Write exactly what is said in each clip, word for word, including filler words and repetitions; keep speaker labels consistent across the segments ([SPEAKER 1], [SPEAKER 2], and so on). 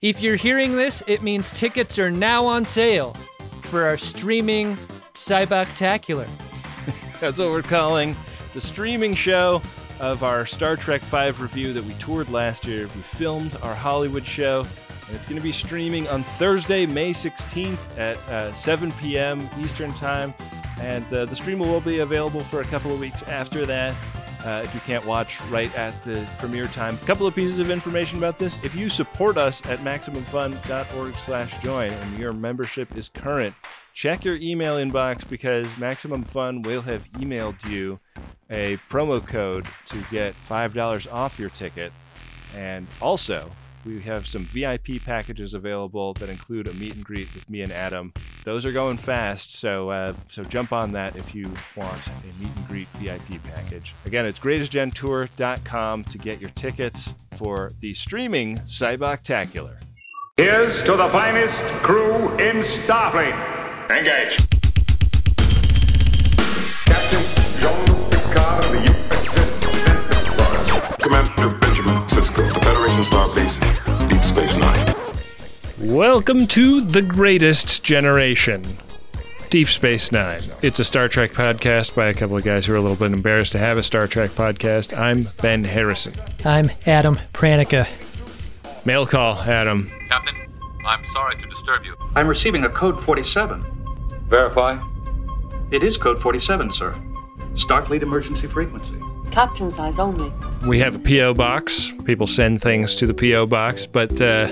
[SPEAKER 1] If you're hearing this, it means tickets are now on sale for our streaming Cyboctacular.
[SPEAKER 2] That's what we're calling the streaming show of our Star Trek five review that we toured last year. We filmed our Hollywood show, and it's going to be streaming on Thursday, May sixteenth at uh, seven p.m. Eastern Time. And uh, the stream will be available for a couple of weeks after that. Uh, if you can't watch right at the premiere time. A couple of pieces of information about this. If you support us at MaximumFun.org slash join and your membership is current, check your email inbox because Maximum Fun will have emailed you a promo code to get five dollars off your ticket. And also, we have some V I P packages available that include a meet and greet with me and Adam. Those are going fast, so uh, so jump on that if you want a meet and greet V I P package. Again, it's greatest gen tour dot com to get your tickets for the streaming Cyboctacular.
[SPEAKER 3] Here's to the finest crew in Starfleet. Engage.
[SPEAKER 4] Captain Jean-Luc Picard of the U S S Enterprise. Commander Benjamin Sisko, the Federation Starbase, Deep Space Nine.
[SPEAKER 2] Welcome to The Greatest Generation, Deep Space Nine. It's a Star Trek podcast by a couple of guys who are a little bit embarrassed to have a Star Trek podcast. I'm Ben Harrison.
[SPEAKER 1] I'm Adam Pranica.
[SPEAKER 2] Mail call, Adam.
[SPEAKER 5] Captain, I'm sorry to disturb you.
[SPEAKER 6] I'm receiving a code forty-seven.
[SPEAKER 5] Verify.
[SPEAKER 6] It is code forty-seven, sir. Starfleet emergency frequency.
[SPEAKER 7] Captain size only.
[SPEAKER 2] We have a P O box. People send things to the P O box, but uh,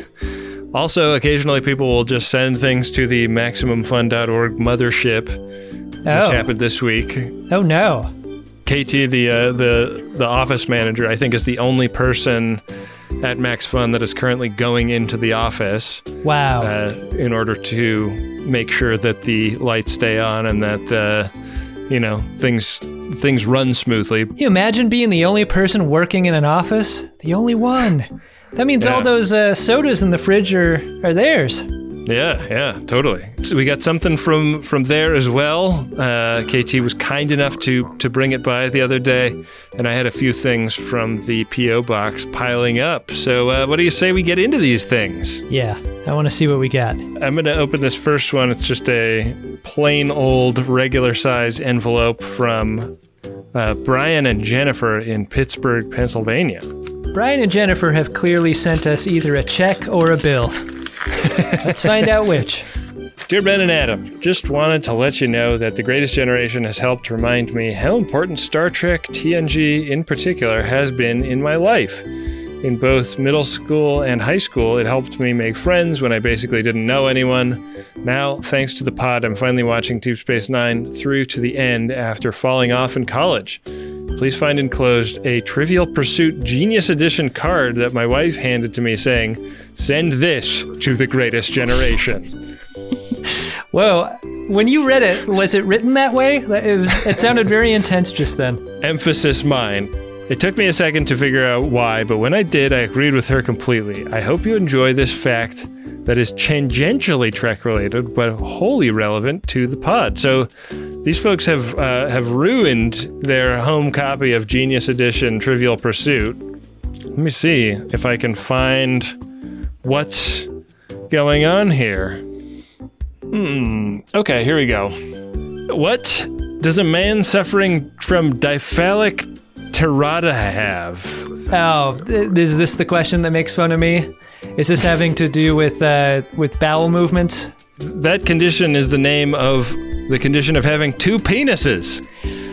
[SPEAKER 2] also occasionally people will just send things to the Maximum Fun dot org mothership,
[SPEAKER 1] Oh.
[SPEAKER 2] which happened this week.
[SPEAKER 1] Oh no.
[SPEAKER 2] K T, the uh, the the office manager, I think is the only person at Max Fun that is currently going into the office.
[SPEAKER 1] Wow.
[SPEAKER 2] Uh, in order to make sure that the lights stay on and that uh, you know things things run smoothly.
[SPEAKER 1] Can you imagine being the only person working in an office? The only one. That means
[SPEAKER 2] Yeah.
[SPEAKER 1] all those uh, sodas in the fridge are, are theirs.
[SPEAKER 2] Yeah, yeah, totally. So we got something from from there as well. Uh, K T was kind enough to to bring it by the other day, and I had a few things from the P O box piling up. So uh, what do you say we get into these things?
[SPEAKER 1] Yeah, I want to see what we got.
[SPEAKER 2] I'm going to open this first one. It's just a plain old regular size envelope from uh, Brian and Jennifer in Pittsburgh, Pennsylvania.
[SPEAKER 1] Brian and Jennifer have clearly sent us either a check or a bill. Let's find out which.
[SPEAKER 2] Dear Ben and Adam, just wanted to let you know that The Greatest Generation has helped remind me how important Star Trek T N G in particular has been in my life. In both middle school and high school, it helped me make friends when I basically didn't know anyone. Now, thanks to the pod, I'm finally watching Deep Space Nine through to the end after falling off in college. Please find enclosed a Trivial Pursuit Genius Edition card that my wife handed to me saying, "Send this to the greatest generation."
[SPEAKER 1] Whoa, when you read it, was it written that way? It, was, it sounded very intense just then.
[SPEAKER 2] Emphasis mine. It took me a second to figure out why, but when I did, I agreed with her completely. I hope you enjoy this fact that is tangentially Trek related, but wholly relevant to the pod. So these folks have uh, have ruined their home copy of Genius Edition Trivial Pursuit. Let me see if I can find what's going on here. Hmm. Okay, here we go. What does a man suffering from diphthalic tirata have?
[SPEAKER 1] Oh, th- is this the question that makes fun of me? Is this having to do with uh, with bowel movements?
[SPEAKER 2] That condition is the name of the condition of having two penises.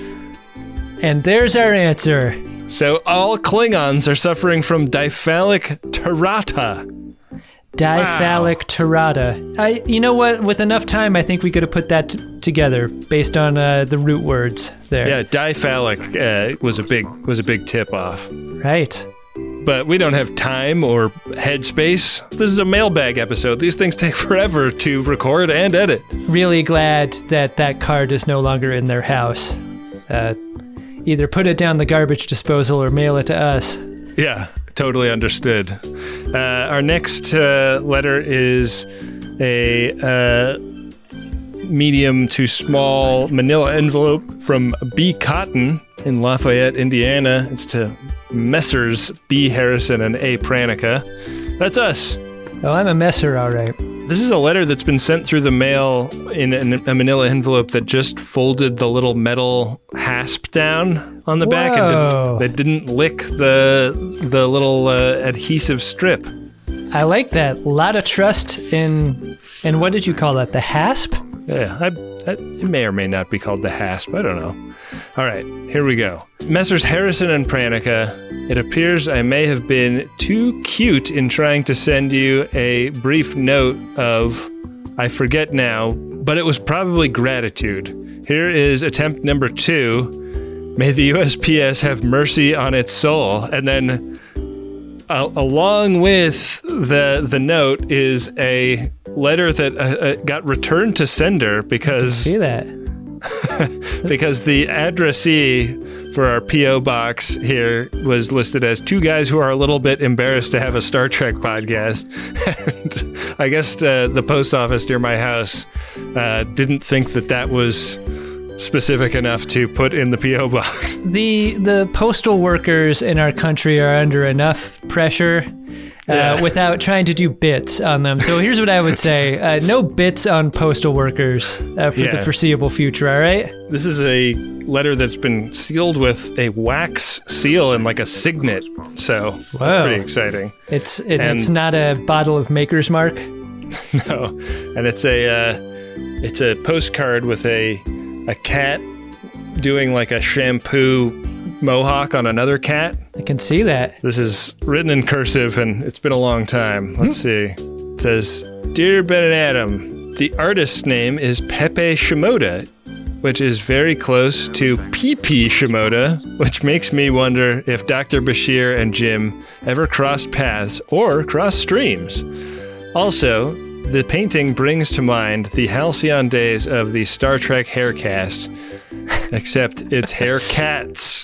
[SPEAKER 1] And there's our answer.
[SPEAKER 2] So all Klingons are suffering from diphthalic tirata.
[SPEAKER 1] Diphthalic
[SPEAKER 2] Wow.
[SPEAKER 1] tirata. I, you know what? With enough time, I think we could have put that t- together based on uh, the root words there.
[SPEAKER 2] Yeah, diphthalic uh, was a big was a big tip off.
[SPEAKER 1] Right.
[SPEAKER 2] But we don't have time or headspace. This is a mailbag episode. These things take forever to record and edit.
[SPEAKER 1] Really glad that that card is no longer in their house. Uh, either put it down the garbage disposal or mail it to us.
[SPEAKER 2] Yeah, totally understood. Uh, our next uh, letter is a uh, medium to small manila envelope from B. Cotton in Lafayette, Indiana. It's to Messrs. B. Harrison and A. Pranica. That's us.
[SPEAKER 1] Oh, I'm a messer, all right.
[SPEAKER 2] This is a letter that's been sent through the mail in a manila envelope that just folded the little metal hasp down on the
[SPEAKER 1] Whoa.
[SPEAKER 2] back and didn't, that didn't lick the the little uh, adhesive strip.
[SPEAKER 1] I like that. A lot of trust in, in what did you call that? The hasp?
[SPEAKER 2] Yeah, I, I, it may or may not be called the hasp. I don't know. All right, here we go. Messrs. Harrison and Pranica, it appears I may have been too cute in trying to send you a brief note of, I forget now, but it was probably gratitude. Here is attempt number two. May the U S P S have mercy on its soul. And then uh, along with the the note is a letter that uh, uh, got returned to sender because...
[SPEAKER 1] See that?
[SPEAKER 2] because the addressee for our P O box here was listed as two guys who are a little bit embarrassed to have a Star Trek podcast. And I guess uh, the post office near my house uh, didn't think that that was specific enough to put in the P O box.
[SPEAKER 1] The the postal workers in our country are under enough pressure uh,
[SPEAKER 2] Yeah.
[SPEAKER 1] without trying to do bits on them. So here's what I would say. Uh, no bits on postal workers uh, for
[SPEAKER 2] Yeah.
[SPEAKER 1] the foreseeable future, all right?
[SPEAKER 2] This is a letter that's been sealed with a wax seal and like a signet. So
[SPEAKER 1] Whoa.
[SPEAKER 2] that's pretty exciting.
[SPEAKER 1] It's it,
[SPEAKER 2] And-
[SPEAKER 1] it's not a bottle of Maker's Mark.
[SPEAKER 2] No, and it's a uh, it's a postcard with a a cat doing like a shampoo mohawk on another cat.
[SPEAKER 1] I can see that.
[SPEAKER 2] This is written in cursive, and it's been a long time. Let's see. It says, "Dear Ben and Adam, the artist's name is Pepe Shimoda, which is very close to P P Shimoda, which makes me wonder if Doctor Bashir and Jim ever crossed paths or crossed streams. Also, the painting brings to mind the halcyon days of the Star Trek haircast, except it's hair cats."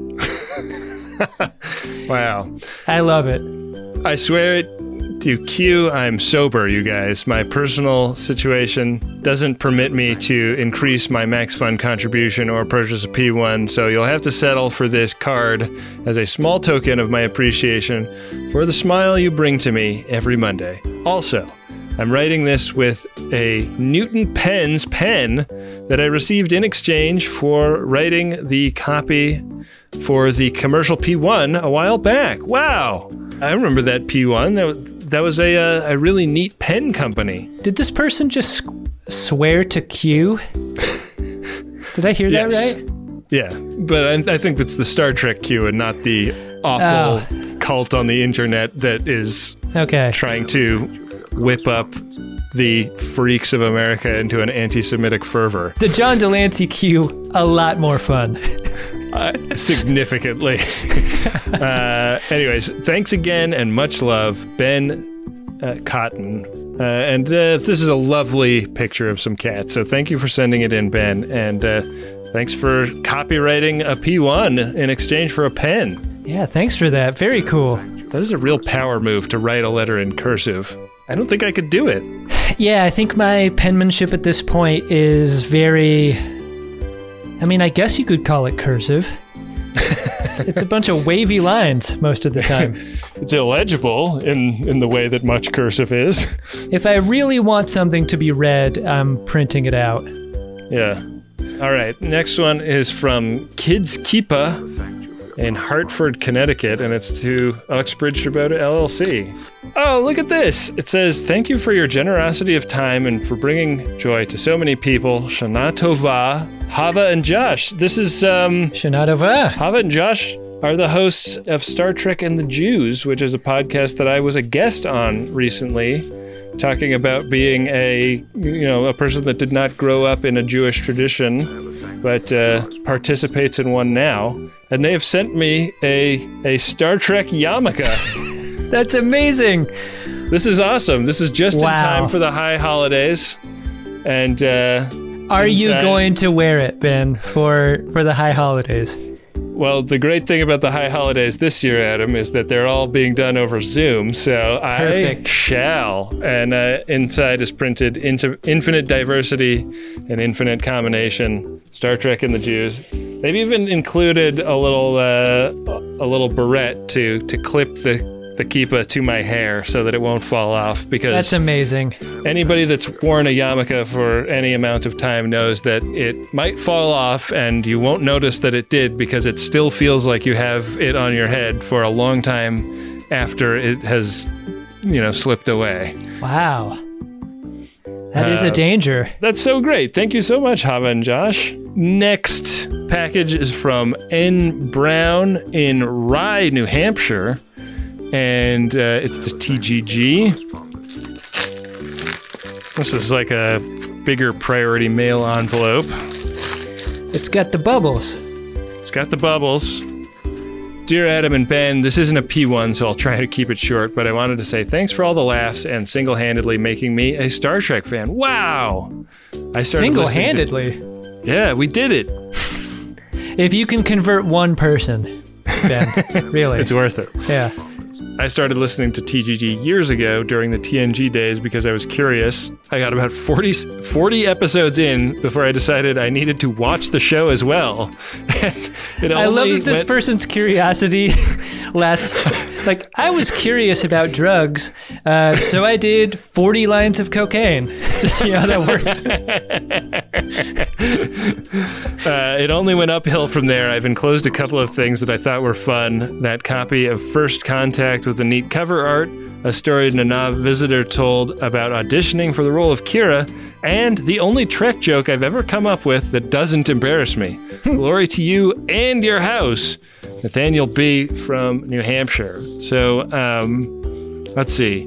[SPEAKER 2] Wow.
[SPEAKER 1] I love it.
[SPEAKER 2] I swear to Q, I'm sober, you guys. My personal situation doesn't permit me to increase my Max Fund contribution or purchase a P one, so you'll have to settle for this card as a small token of my appreciation for the smile you bring to me every Monday. Also, I'm writing this with a Newton Pens pen that I received in exchange for writing the copy for the commercial P one a while back. Wow! I remember that P one. That was, that was a, uh, a really neat pen company.
[SPEAKER 1] Did this person just s- swear to Q? Did I hear
[SPEAKER 2] Yes.
[SPEAKER 1] that right?
[SPEAKER 2] Yeah, but I, I think that's the Star Trek Q and not the awful
[SPEAKER 1] Oh.
[SPEAKER 2] cult on the internet that is
[SPEAKER 1] Okay.
[SPEAKER 2] trying to whip up the freaks of America into an anti-Semitic fervor.
[SPEAKER 1] The John Delancey Q, a lot more fun.
[SPEAKER 2] Uh, significantly. uh, anyways, thanks again and much love, Ben uh, Cotton. Uh, and uh, this is a lovely picture of some cats, so thank you for sending it in, Ben. And uh, thanks for copywriting a P one in exchange for a pen.
[SPEAKER 1] Yeah, thanks for that. Very cool.
[SPEAKER 2] That is a real power move to write a letter in cursive. I don't think I could do it.
[SPEAKER 1] Yeah, I think my penmanship at this point is very... I mean, I guess you could call it cursive. It's, it's a bunch of wavy lines most of the time.
[SPEAKER 2] It's illegible in, in the way that much cursive is.
[SPEAKER 1] If I really want something to be read, I'm printing it out.
[SPEAKER 2] Yeah. All right. Next one is from Kids Keepa in Hartford, Connecticut, and it's to Uxbridge Tribota L L C. Oh, look at this. It says, "Thank you for your generosity of time and for bringing joy to so many people. Shana Tova, Hava, and Josh." This is, um,
[SPEAKER 1] Shana Tova.
[SPEAKER 2] Hava and Josh are the hosts of Star Trek and the Jews, which is a podcast that I was a guest on recently, talking about being a, you know, a person that did not grow up in a Jewish tradition, but uh, participates in one now. And they have sent me a a Star Trek yarmulke.
[SPEAKER 1] That's amazing.
[SPEAKER 2] This is awesome. This is just
[SPEAKER 1] Wow.
[SPEAKER 2] in time for the high holidays. And uh,
[SPEAKER 1] Are you
[SPEAKER 2] inside-
[SPEAKER 1] going to wear it, Ben, for, for the high holidays?
[SPEAKER 2] Well, the great thing about the high holidays this year, Adam, is that they're all being done over Zoom, so
[SPEAKER 1] Perfect.
[SPEAKER 2] I shall. And uh, inside is printed into infinite diversity and infinite combination, Star Trek and the Jews. They've even included a little uh, a little barrette to to clip the the kippa to my hair so that it won't fall off, because
[SPEAKER 1] That's amazing.
[SPEAKER 2] anybody that's worn a yarmulke for any amount of time knows that it might fall off and you won't notice that it did, because it still feels like you have it on your head for a long time after it has, you know, slipped away.
[SPEAKER 1] Wow. That is
[SPEAKER 2] Uh,
[SPEAKER 1] a danger.
[SPEAKER 2] That's so great. Thank you so much, Hava and Josh. Next package is from N. Brown in Rye, New Hampshire. And uh, it's the T G G. This is like a bigger priority mail envelope.
[SPEAKER 1] It's got the bubbles.
[SPEAKER 2] It's got the bubbles. Dear Adam and Ben, this isn't a P one, so I'll try to keep it short, but I wanted to say thanks for all the laughs and single-handedly making me a Star Trek fan. Wow! I started
[SPEAKER 1] Single-handedly?
[SPEAKER 2] To, yeah, we did it.
[SPEAKER 1] If you can convert one person, Ben, really.
[SPEAKER 2] It's worth it.
[SPEAKER 1] Yeah.
[SPEAKER 2] I started listening to T G G years ago during the T N G days because I was curious. I got about forty, forty episodes in before I decided I needed to watch the show as well. And it
[SPEAKER 1] I love
[SPEAKER 2] only
[SPEAKER 1] that this
[SPEAKER 2] went-
[SPEAKER 1] person's curiosity lasts. Like, I was curious about drugs, uh, so I did forty lines of cocaine to see how that worked.
[SPEAKER 2] Uh, it only went uphill from there. I've enclosed a couple of things that I thought were fun. That copy of First Contact with the neat cover art, a story Nana Visitor told about auditioning for the role of Kira, and the only Trek joke I've ever come up with that doesn't embarrass me. Glory to you and your house. Nathaniel B. from New Hampshire. So, um, let's see.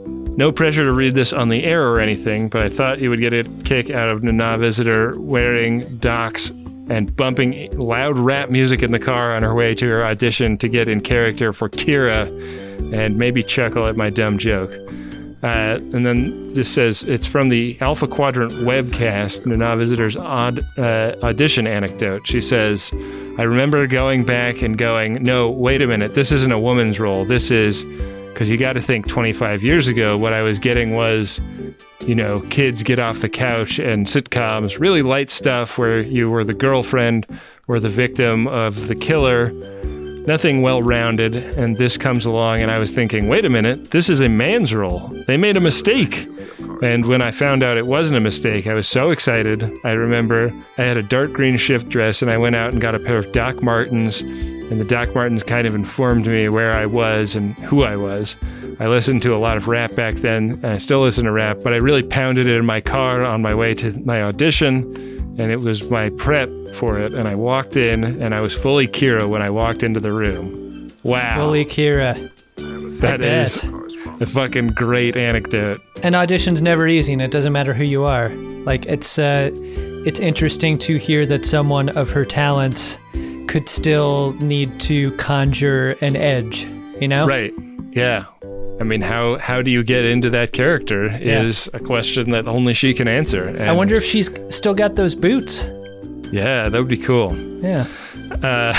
[SPEAKER 2] No pressure to read this on the air or anything, but I thought you would get a kick out of Nana Visitor wearing Docs and bumping loud rap music in the car on her way to her audition to get in character for Kira, and maybe chuckle at my dumb joke. Uh, and then this says, it's from the Alpha Quadrant webcast, Nana Visitor's odd uh, audition anecdote. She says, I remember going back and going, no, wait a minute, this isn't a woman's role. This is, because you got to think twenty-five years ago, what I was getting was, you know, Kids Get Off the Couch and sitcoms, really light stuff where you were the girlfriend or the victim of the killer. Nothing well-rounded, and this comes along, and I was thinking, wait a minute, this is a man's role. They made a mistake. And when I found out it wasn't a mistake, I was so excited. I remember I had a dark green shift dress, and I went out and got a pair of Doc Martens, and the Doc Martens kind of informed me where I was and who I was. I listened to a lot of rap back then, and I still listen to rap, but I really pounded it in my car on my way to my audition, and it was my prep for it, and I walked in, and I was fully Kira when I walked into the room. Wow.
[SPEAKER 1] Fully Kira.
[SPEAKER 2] That
[SPEAKER 1] I
[SPEAKER 2] is a fucking great anecdote.
[SPEAKER 1] An audition's never easy, and it doesn't matter who you are. Like, it's uh, it's interesting to hear that someone of her talents could still need to conjure an edge, you know?
[SPEAKER 2] Right. Yeah. I mean, how how do you get into that character
[SPEAKER 1] Yeah.
[SPEAKER 2] is a question that only she can answer. And
[SPEAKER 1] I wonder if she's still got those boots.
[SPEAKER 2] Yeah, that would be cool.
[SPEAKER 1] Yeah.
[SPEAKER 2] Uh,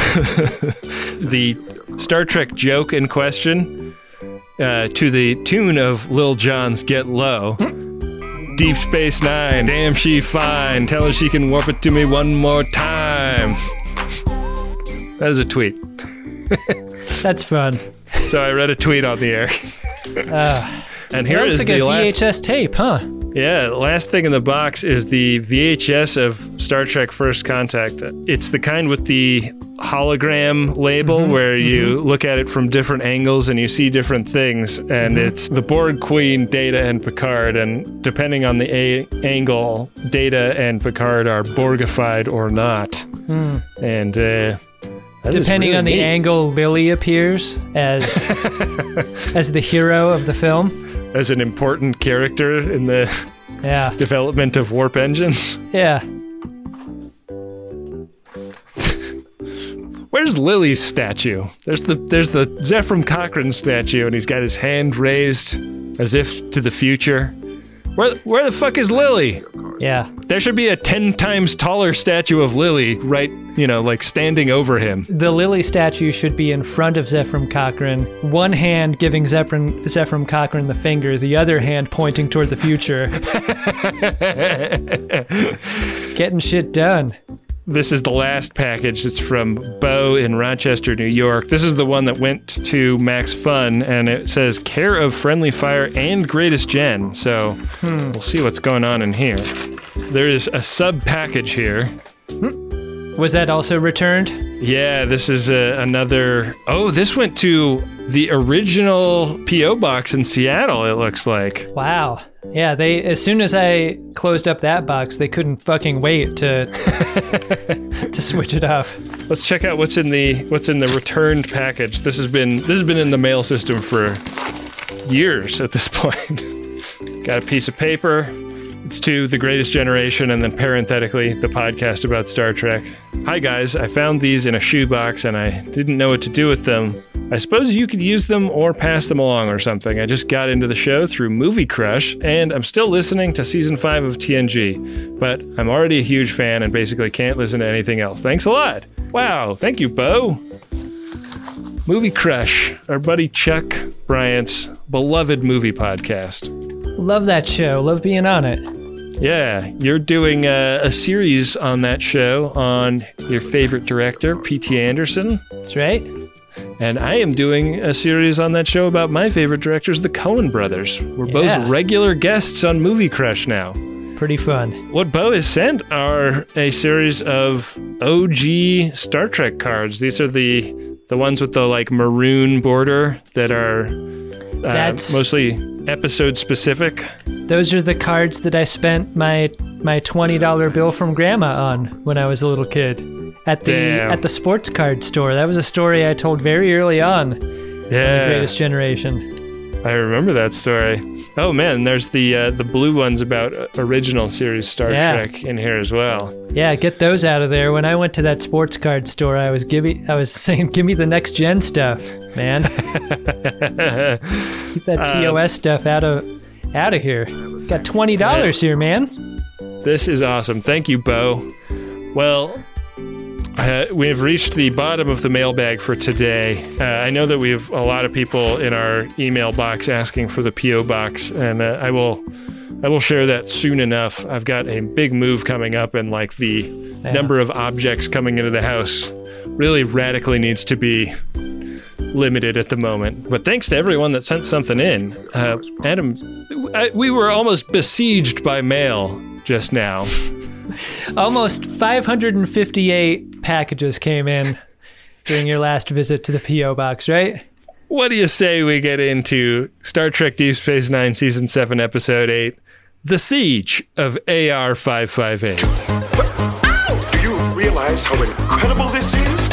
[SPEAKER 2] the Star Trek joke in question, uh, to the tune of Lil Jon's Get Low. Deep Space Nine, damn she fine, tell her she can warp it to me one more time. That is a tweet.
[SPEAKER 1] That's fun.
[SPEAKER 2] So I read a tweet on the air.
[SPEAKER 1] Uh,
[SPEAKER 2] and here
[SPEAKER 1] that
[SPEAKER 2] is
[SPEAKER 1] looks like
[SPEAKER 2] the
[SPEAKER 1] a
[SPEAKER 2] last...
[SPEAKER 1] V H S tape, huh?
[SPEAKER 2] Yeah, last thing in the box is the V H S of Star Trek First Contact. It's the kind with the hologram label mm-hmm, where you mm-hmm. look at it from different angles and you see different things. And mm-hmm. it's the Borg Queen, Data, and Picard. And depending on the a- angle, Data and Picard are Borgified or not. Mm. And uh,
[SPEAKER 1] depending
[SPEAKER 2] really
[SPEAKER 1] on the
[SPEAKER 2] neat.
[SPEAKER 1] angle, Lily appears as as the hero of the film.
[SPEAKER 2] As an important character in the
[SPEAKER 1] yeah.
[SPEAKER 2] development of warp engines.
[SPEAKER 1] Yeah.
[SPEAKER 2] Where's Lily's statue? There's the there's the Zephram Cochrane statue, and he's got his hand raised as if to the future. Where where the fuck is Lily?
[SPEAKER 1] Yeah.
[SPEAKER 2] There should be a ten times taller statue of Lily, right? You know, like standing over him.
[SPEAKER 1] The Lily statue should be in front of Zephram Cochrane, one hand giving Zephram, Zephram Cochrane the finger, the other hand pointing toward the future. Getting shit done.
[SPEAKER 2] this is the last package. It's from Bo in Rochester, New York. This is the one that went to Max Fun, and it says care of Friendly Fire and Greatest Gen. So hmm. we'll see what's going on in here. There is a sub package here.
[SPEAKER 1] Hmm. Was that also returned?
[SPEAKER 2] Yeah, this is uh, another. Oh, this went to the original P O box in Seattle, it looks like.
[SPEAKER 1] Wow. Yeah, they as soon as I closed up that box, they couldn't fucking wait to to switch it off.
[SPEAKER 2] Let's check out what's in the what's in the returned package. This has been this has been in the mail system for years at this point. Got a piece of paper. It's to The Greatest Generation, and then parenthetically, the podcast about Star Trek. Hi guys, I found these in a shoebox and I didn't know what to do with them. I suppose you could use them or pass them along or something. I just got into the show through Movie Crush, and I'm still listening to season five of T N G, but I'm already a huge fan and basically can't listen to anything else. Thanks a lot. Wow, thank you, Bo. Movie Crush, our buddy Chuck Bryant's beloved movie podcast.
[SPEAKER 1] Love that show. Love being on it.
[SPEAKER 2] Yeah, you're doing a, a series on that show on your favorite director, P T Anderson.
[SPEAKER 1] That's right.
[SPEAKER 2] And I am doing a series on that show about my favorite directors, the Coen brothers. We're
[SPEAKER 1] yeah.
[SPEAKER 2] both regular guests on Movie Crush now.
[SPEAKER 1] Pretty fun.
[SPEAKER 2] What Bo has sent are a series of O G Star Trek cards. These are the the ones with the like maroon border that are uh,
[SPEAKER 1] That's...
[SPEAKER 2] mostly episode specific.
[SPEAKER 1] Those are the cards that I spent my my twenty dollar bill from Grandma on when I was a little kid at the
[SPEAKER 2] Damn.
[SPEAKER 1] at the sports card store. That was a story I told very early on.
[SPEAKER 2] Yeah,
[SPEAKER 1] The Greatest Generation.
[SPEAKER 2] I remember that story. Oh man, there's the uh, the blue ones about original series Star
[SPEAKER 1] yeah.
[SPEAKER 2] Trek in here as well.
[SPEAKER 1] Yeah, get those out of there. When I went to that sports card store, I was give me, I was saying, give me the next gen stuff, man. Keep that T O S uh, stuff out of out of here. Got twenty dollars here, man.
[SPEAKER 2] This is awesome. Thank you, Bo. Well, uh, we have reached the bottom of the mailbag for today. Uh, I know that we have a lot of people in our email box asking for the P O box, and uh, I will I will share that soon enough. I've got a big move coming up, and like the yeah. number of objects coming into the house really radically needs to be limited at the moment. But thanks to everyone that sent something in. Uh, Adam, I, we were almost besieged by mail just now.
[SPEAKER 1] Almost five hundred fifty-eight packages came in during your last visit to the P O box, right?
[SPEAKER 2] What do you say we get into Star Trek Deep Space Nine Season seven, Episode eight, The Siege of A R five five eight.
[SPEAKER 4] Do you realize how incredible this is?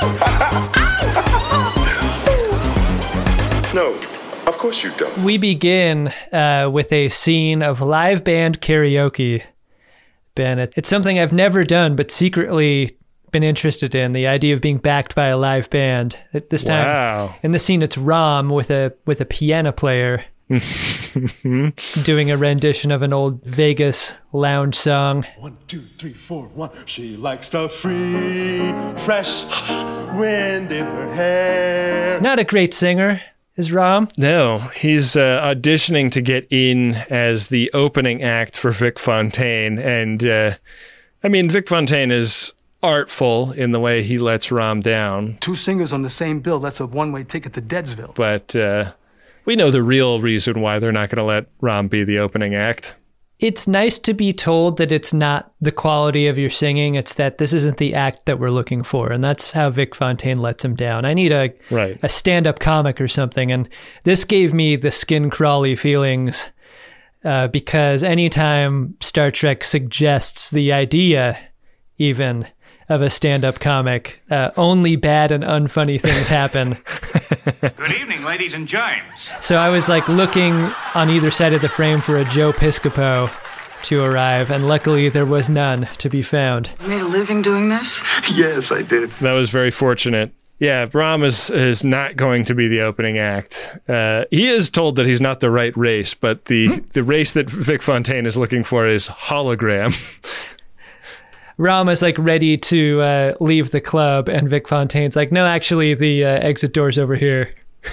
[SPEAKER 4] No, of course you don't.
[SPEAKER 1] We begin uh, with a scene of live band karaoke. Ben, it, it's something I've never done, but secretly been interested in, the idea of being backed by a live band. At this time,
[SPEAKER 2] wow.
[SPEAKER 1] In the scene, it's Rom with a with a piano player doing a rendition of an old Vegas lounge song.
[SPEAKER 7] One, two, three, four, one. She likes the free, fresh wind in her hair.
[SPEAKER 1] Not a great singer, is Rom?
[SPEAKER 2] No, he's uh, auditioning to get in as the opening act for Vic Fontaine. And, uh, I mean, Vic Fontaine is artful in the way he lets Rom down.
[SPEAKER 8] Two singers on the same bill, that's a one-way ticket to Deadsville.
[SPEAKER 2] But uh, we know the real reason why they're not going to let Rom be the opening act.
[SPEAKER 1] It's nice to be told that it's not the quality of your singing, it's that this isn't the act that we're looking for, and that's how Vic Fontaine lets him down. I need a
[SPEAKER 2] right.
[SPEAKER 1] a stand-up comic or something, and this gave me the skin-crawly feelings, uh, because anytime Star Trek suggests the idea, even, of a stand-up comic, uh, only bad and unfunny things happen.
[SPEAKER 3] Good evening, ladies and germs.
[SPEAKER 1] So I was like looking on either side of the frame for a Joe Piscopo to arrive, and luckily there was none to be found.
[SPEAKER 9] You made a living doing this?
[SPEAKER 4] Yes, I did.
[SPEAKER 2] That was very fortunate. Yeah, Rom is, is not going to be the opening act. Uh, he is told that he's not the right race, but the, the race that Vic Fontaine is looking for is hologram.
[SPEAKER 1] Rom is like ready to uh, leave the club, and Vic Fontaine's like, no, actually, the uh, exit door's over here.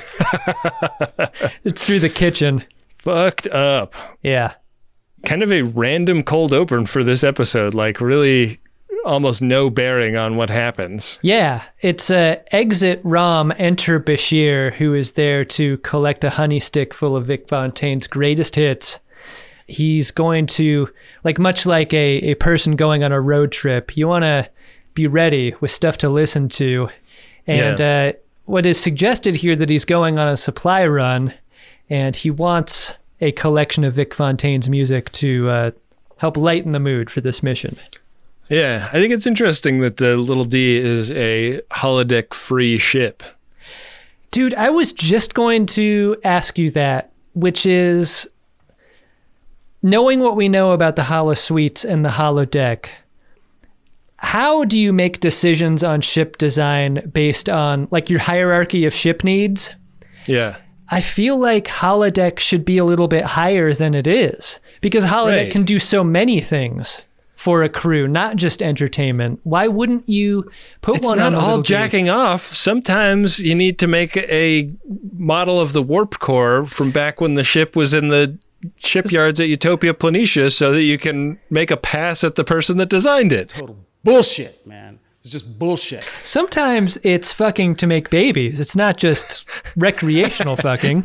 [SPEAKER 1] It's through the kitchen.
[SPEAKER 2] Fucked up.
[SPEAKER 1] Yeah.
[SPEAKER 2] Kind of a random cold open for this episode. Like, really almost no bearing on what happens.
[SPEAKER 1] Yeah, it's uh, exit Rom, enter Bashir, who is there to collect a honey stick full of Vic Fontaine's greatest hits. He's going to, like much like a, a person going on a road trip, you want to be ready with stuff to listen to. And yeah. uh, what is suggested here that he's going on a supply run, and he wants a collection of Vic Fontaine's music to uh, help lighten the mood for this mission.
[SPEAKER 2] Yeah, I think it's interesting that the Little D is a holodeck-free ship.
[SPEAKER 1] Dude, I was just going to ask you that, which is, knowing what we know about the holosuites and the holodeck, how do you make decisions on ship design based on like your hierarchy of ship needs?
[SPEAKER 2] Yeah.
[SPEAKER 1] I feel like holodeck should be a little bit higher than it is, because holodeck
[SPEAKER 2] right.
[SPEAKER 1] can do so many things for a crew, not just entertainment. Why wouldn't you put
[SPEAKER 2] it's
[SPEAKER 1] one
[SPEAKER 2] on? It's
[SPEAKER 1] on
[SPEAKER 2] not all
[SPEAKER 1] D?
[SPEAKER 2] jacking off. Sometimes you need to make a model of the warp core from back when the ship was in the shipyards at Utopia Planitia so that you can make a pass at the person that designed it.
[SPEAKER 9] Total bullshit, man. It's just bullshit.
[SPEAKER 1] Sometimes it's fucking to make babies. It's not just recreational fucking.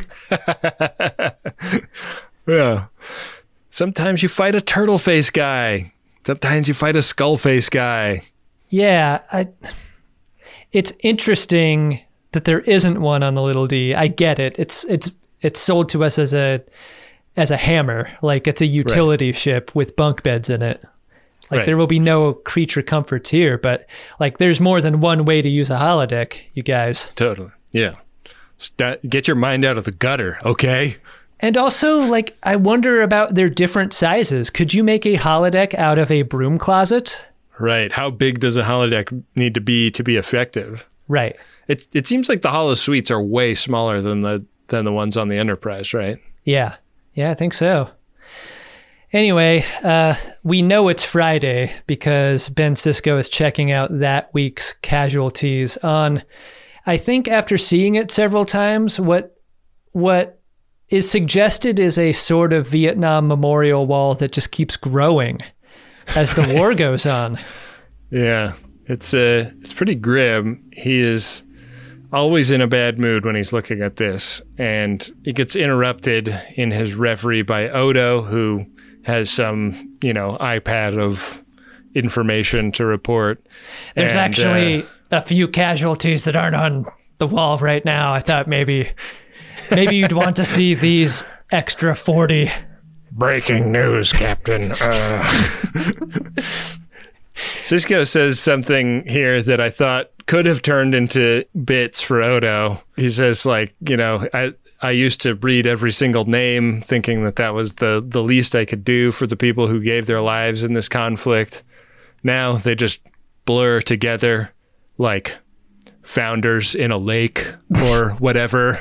[SPEAKER 2] Yeah. Sometimes you fight a turtle face guy. Sometimes you fight a skull face guy.
[SPEAKER 1] Yeah. I, it's interesting that there isn't one on the Little D. I get it. It's it's it's sold to us as a as a hammer. Like it's a utility right. ship with bunk beds in it. Like, right. there will be no creature comforts here, but, like, there's more than one way to use a holodeck, you guys.
[SPEAKER 2] Totally. Yeah. St- get your mind out of the gutter, okay?
[SPEAKER 1] And also, like, I wonder about their different sizes. Could you make a holodeck out of a broom closet?
[SPEAKER 2] Right. How big does a holodeck need to be to be effective?
[SPEAKER 1] Right.
[SPEAKER 2] It it seems like the holosuites are way smaller than the than the ones on the Enterprise, right?
[SPEAKER 1] Yeah. Yeah, I think so. Anyway, uh, we know it's Friday because Ben Sisko is checking out that week's casualties on, I think after seeing it several times, what what is suggested is a sort of Vietnam memorial wall that just keeps growing as the war goes on.
[SPEAKER 2] Yeah, it's uh, it's pretty grim. He is always in a bad mood when he's looking at this, and he gets interrupted in his reverie by Odo, who has some, you know, iPad of information to report.
[SPEAKER 1] There's and, actually uh, a few casualties that aren't on the wall right now. I thought maybe maybe you'd want to see these extra forty.
[SPEAKER 2] Breaking news, Captain. Uh. Sisko says something here that I thought could have turned into bits for Odo. He says, like, you know, I... I used to read every single name thinking that that was the, the least I could do for the people who gave their lives in this conflict. Now they just blur together like founders in a lake or whatever.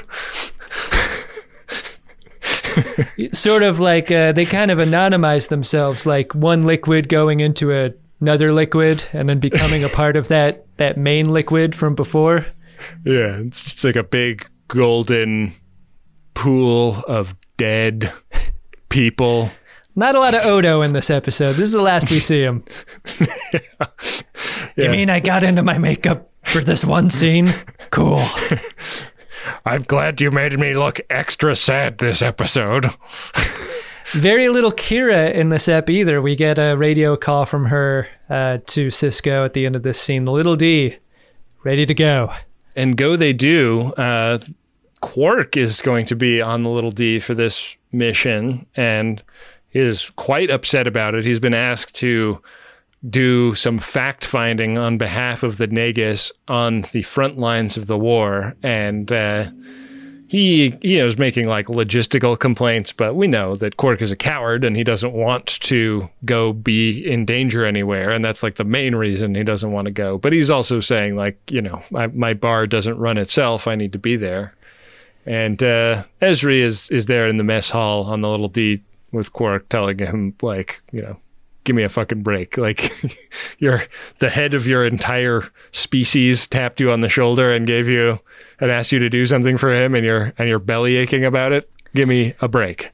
[SPEAKER 1] Sort of like uh, they kind of anonymize themselves, like one liquid going into a, another liquid and then becoming a part of that, that main liquid from before.
[SPEAKER 2] Yeah, it's just like a big golden pool of dead people.
[SPEAKER 1] Not a lot of Odo in this episode. This is the last we see him. yeah. You yeah. mean I got into my makeup for this one scene? Cool.
[SPEAKER 2] I'm glad you made me look extra sad this episode.
[SPEAKER 1] Very little Kira in this ep either. We get a radio call from her uh, to Sisko at the end of this scene. The Little D, ready to go.
[SPEAKER 2] And go they do. Uh, Quark is going to be on the Little D for this mission and is quite upset about it. He's been asked to do some fact-finding on behalf of the Nagus on the front lines of the war, and uh, he, he is making like logistical complaints, but we know that Quark is a coward and he doesn't want to go be in danger anywhere, and that's like the main reason he doesn't want to go. But he's also saying, like, you know, my, my bar doesn't run itself, I need to be there. And uh, Ezri is, is there in the mess hall on the Little D with Quark telling him, like, you know, give me a fucking break. Like, you're the head of your entire species tapped you on the shoulder and gave you and asked you to do something for him, and you're and you're belly aching about it. Give me a break.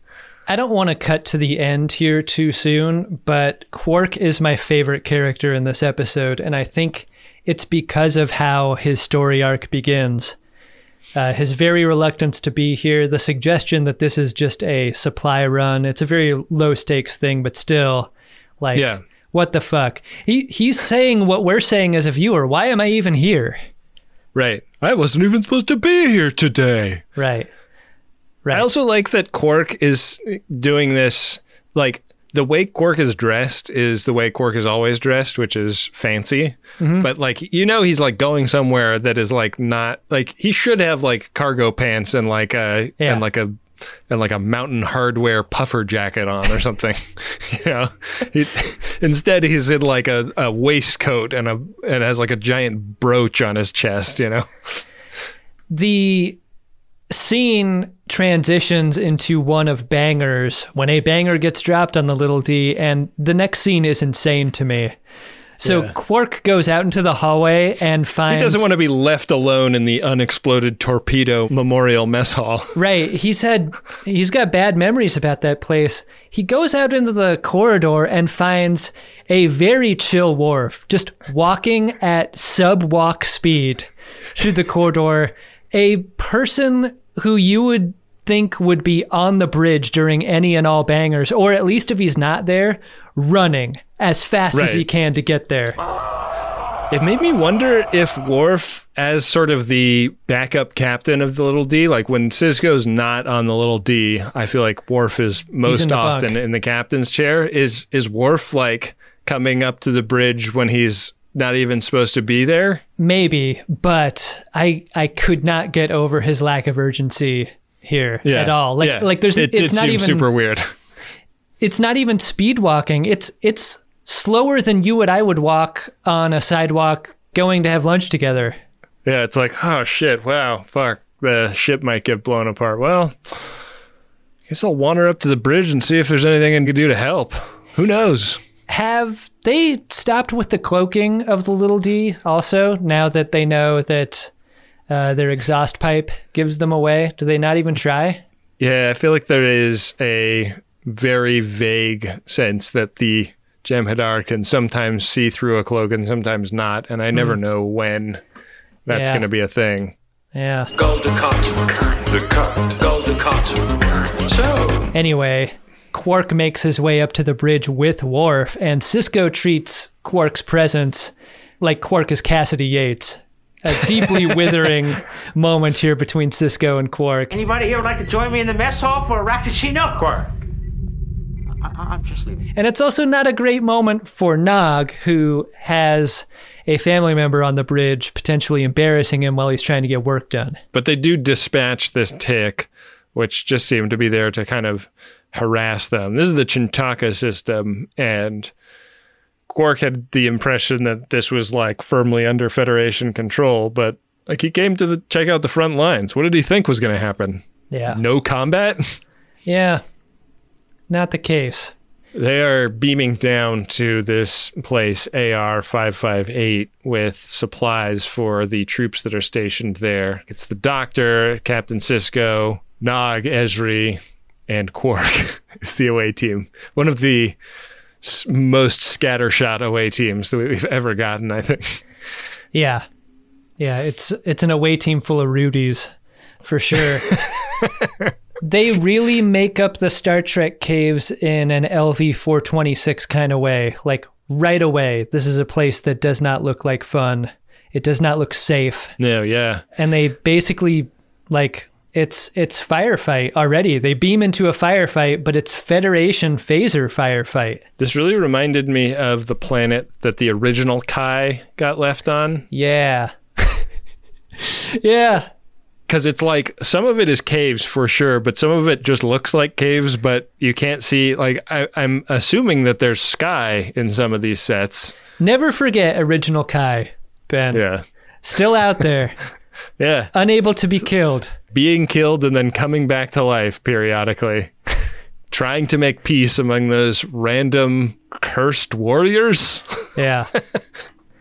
[SPEAKER 1] I don't want to cut to the end here too soon, but Quark is my favorite character in this episode, and I think it's because of how his story arc begins. Uh, his very reluctance to be here, the suggestion that this is just a supply run. It's a very low stakes thing, but still, like,
[SPEAKER 2] Yeah.
[SPEAKER 1] what the fuck? He He's saying what we're saying as a viewer. Why am I even here?
[SPEAKER 2] Right.
[SPEAKER 10] I wasn't even supposed to be here today.
[SPEAKER 1] Right. Right.
[SPEAKER 2] I also like that Quark is doing this, like, the way Quark is dressed is the way Quark is always dressed, which is fancy.
[SPEAKER 1] Mm-hmm.
[SPEAKER 2] But, like, you know, he's, like, going somewhere that is, like, not, like, he should have, like, cargo pants and, like, a,
[SPEAKER 1] Yeah.
[SPEAKER 2] and, like, a, and, like, a Mountain Hardware puffer jacket on or something. You know? He, instead, he's in, like, a, a waistcoat and, a, and has, like, a giant brooch on his chest, you know?
[SPEAKER 1] The scene transitions into one of bangers when a banger gets dropped on the Little D, and the next scene is insane to me. So
[SPEAKER 2] Yeah.
[SPEAKER 1] Quark goes out into the hallway and finds...
[SPEAKER 2] He doesn't want to be left alone in the unexploded torpedo memorial mess hall.
[SPEAKER 1] Right. He's had... He's got bad memories about that place. He goes out into the corridor and finds a very chill Worf, just walking at sub-walk speed through the corridor. A person who you would think would be on the bridge during any and all bangers, or at least if he's not there, running as fast
[SPEAKER 2] Right.
[SPEAKER 1] as he can to get there.
[SPEAKER 2] It made me wonder if Worf, as sort of the backup captain of the Little D, like when Sisko's not on the Little D, I feel like Worf is
[SPEAKER 1] in
[SPEAKER 2] most
[SPEAKER 1] the
[SPEAKER 2] often
[SPEAKER 1] bunk.
[SPEAKER 2] in the captain's chair. Is is Worf like coming up to the bridge when he's not even supposed to be there?
[SPEAKER 1] Maybe, but I I could not get over his lack of urgency here at all. Like
[SPEAKER 2] yeah.
[SPEAKER 1] like there's
[SPEAKER 2] it did
[SPEAKER 1] it's not
[SPEAKER 2] seem
[SPEAKER 1] even
[SPEAKER 2] super weird.
[SPEAKER 1] it's not even speed walking. It's it's slower than you and I would walk on a sidewalk going to have lunch together.
[SPEAKER 2] Yeah, it's like, oh shit, wow, fuck, the ship might get blown apart. Well, I guess I'll wander up to the bridge and see if there's anything I can do to help. Who knows?
[SPEAKER 1] Have they stopped with the cloaking of the Little D also, now that they know that uh, their exhaust pipe gives them away? Do they not even try?
[SPEAKER 2] Yeah, I feel like there is a very vague sense that the Jem'Hadar can sometimes see through a cloak and sometimes not, and I never know when that's
[SPEAKER 1] Yeah.
[SPEAKER 2] going to be a thing.
[SPEAKER 1] Yeah.
[SPEAKER 4] Golden cotton. The cut. Golden cotton. So,
[SPEAKER 1] Anyway, Quark makes his way up to the bridge with Worf, and Sisko treats Quark's presence like Quark is Cassidy Yates. A deeply withering moment here between Sisko and Quark.
[SPEAKER 11] Anybody here would like to join me in the mess hall for a Raktuccino?
[SPEAKER 6] Quark.
[SPEAKER 11] I- I'm just leaving.
[SPEAKER 1] And it's also not a great moment for Nog, who has a family member on the bridge potentially embarrassing him while he's trying to get work done.
[SPEAKER 2] But they do dispatch this tick, which just seemed to be there to kind of harass them. This is the Chintaka system, and Quark had the impression that this was like firmly under Federation control, but like he came to the check out the front lines. What did he think was going to happen?
[SPEAKER 1] Yeah.
[SPEAKER 2] No combat?
[SPEAKER 1] Yeah. Not the case.
[SPEAKER 2] They are beaming down to this place, A R five five eight, with supplies for the troops that are stationed there. It's the Doctor, Captain Sisko, Nog, Ezri, and Quark is the away team. One of the s- most scattershot away teams that we've ever gotten, I think.
[SPEAKER 1] Yeah. Yeah, it's it's an away team full of Rudies, for sure. They really make up the Star Trek caves in an L V four twenty-six kind of way. Like, right away, this is a place that does not look like fun. It does not look safe.
[SPEAKER 2] No, yeah.
[SPEAKER 1] And they basically, like, it's it's firefight already. They beam into a firefight, but it's Federation phaser firefight.
[SPEAKER 2] This really reminded me of the planet that the original Kai got left on.
[SPEAKER 1] Yeah. Yeah.
[SPEAKER 2] Because it's like, some of it is caves for sure, but some of it just looks like caves, but you can't see, like, I, I'm assuming that there's sky in some of these sets.
[SPEAKER 1] Never forget original Kai, Ben.
[SPEAKER 2] Yeah.
[SPEAKER 1] Still out there.
[SPEAKER 2] Yeah.
[SPEAKER 1] Unable to be killed.
[SPEAKER 2] Being killed and then coming back to life periodically. Trying to make peace among those random cursed warriors.
[SPEAKER 1] Yeah.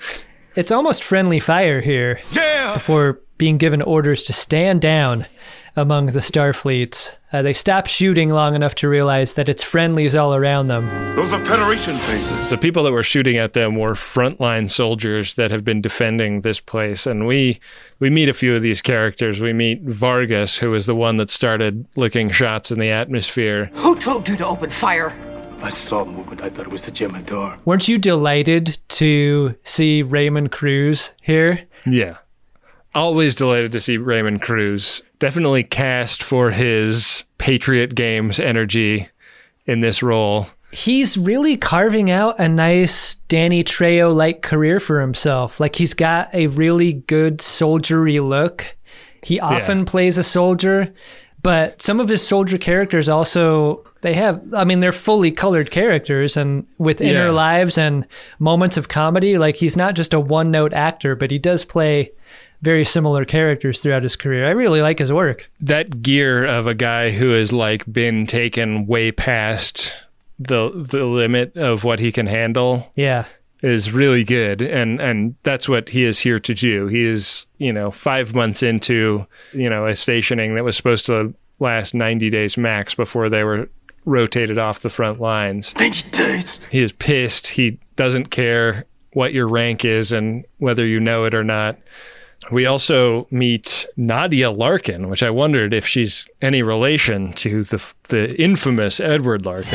[SPEAKER 1] It's almost friendly fire here.
[SPEAKER 10] Yeah!
[SPEAKER 1] Before being given orders to stand down. among the Starfleet. Uh, they stop shooting long enough to realize that it's friendlies all around them.
[SPEAKER 4] Those are Federation bases.
[SPEAKER 2] The people that were shooting at them were frontline soldiers that have been defending this place. And we we meet a few of these characters. We meet Vargas, who is the one that started licking shots in the atmosphere.
[SPEAKER 11] Who told you to open fire?
[SPEAKER 7] I saw movement. I thought it was the Jemador.
[SPEAKER 1] Weren't you delighted to see Raymond Cruz here?
[SPEAKER 2] Yeah. Always delighted to see Raymond Cruz. Definitely cast for his Patriot Games energy in this role.
[SPEAKER 1] He's really carving out a nice Danny Trejo-like career for himself. Like, he's got a really good soldiery look. He often yeah. plays a soldier, but some of his soldier characters also, they have, I mean, they're fully colored characters and with inner yeah. lives and moments of comedy. Like, he's not just a one-note actor, but he does play very similar characters throughout his career. I really like his work.
[SPEAKER 2] That gear of a guy who has like been taken way past the the limit of what he can handle.
[SPEAKER 1] Yeah.
[SPEAKER 2] Is really good. And and that's what he is here to do. He is, you know, five months into, you know, a stationing that was supposed to last ninety days max before they were rotated off the front lines.
[SPEAKER 7] ninety days.
[SPEAKER 2] He is pissed. He doesn't care what your rank is and whether you know it or not. We also meet Nadia Larkin, which I wondered if she's any relation to the the infamous Edward Larkin.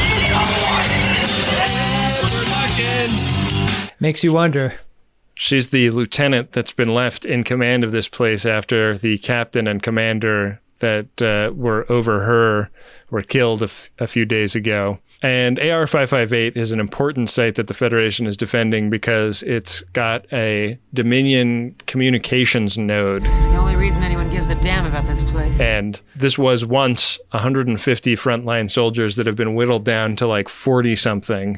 [SPEAKER 1] Makes you wonder.
[SPEAKER 2] She's the lieutenant that's been left in command of this place after the captain and commander that uh, were over her were killed a, f- a few days ago. And A R five five eight is an important site that the Federation is defending because it's got a Dominion communications node.
[SPEAKER 12] The only reason anyone gives a damn about this place.
[SPEAKER 2] And this was once one hundred fifty frontline soldiers that have been whittled down to like forty-something.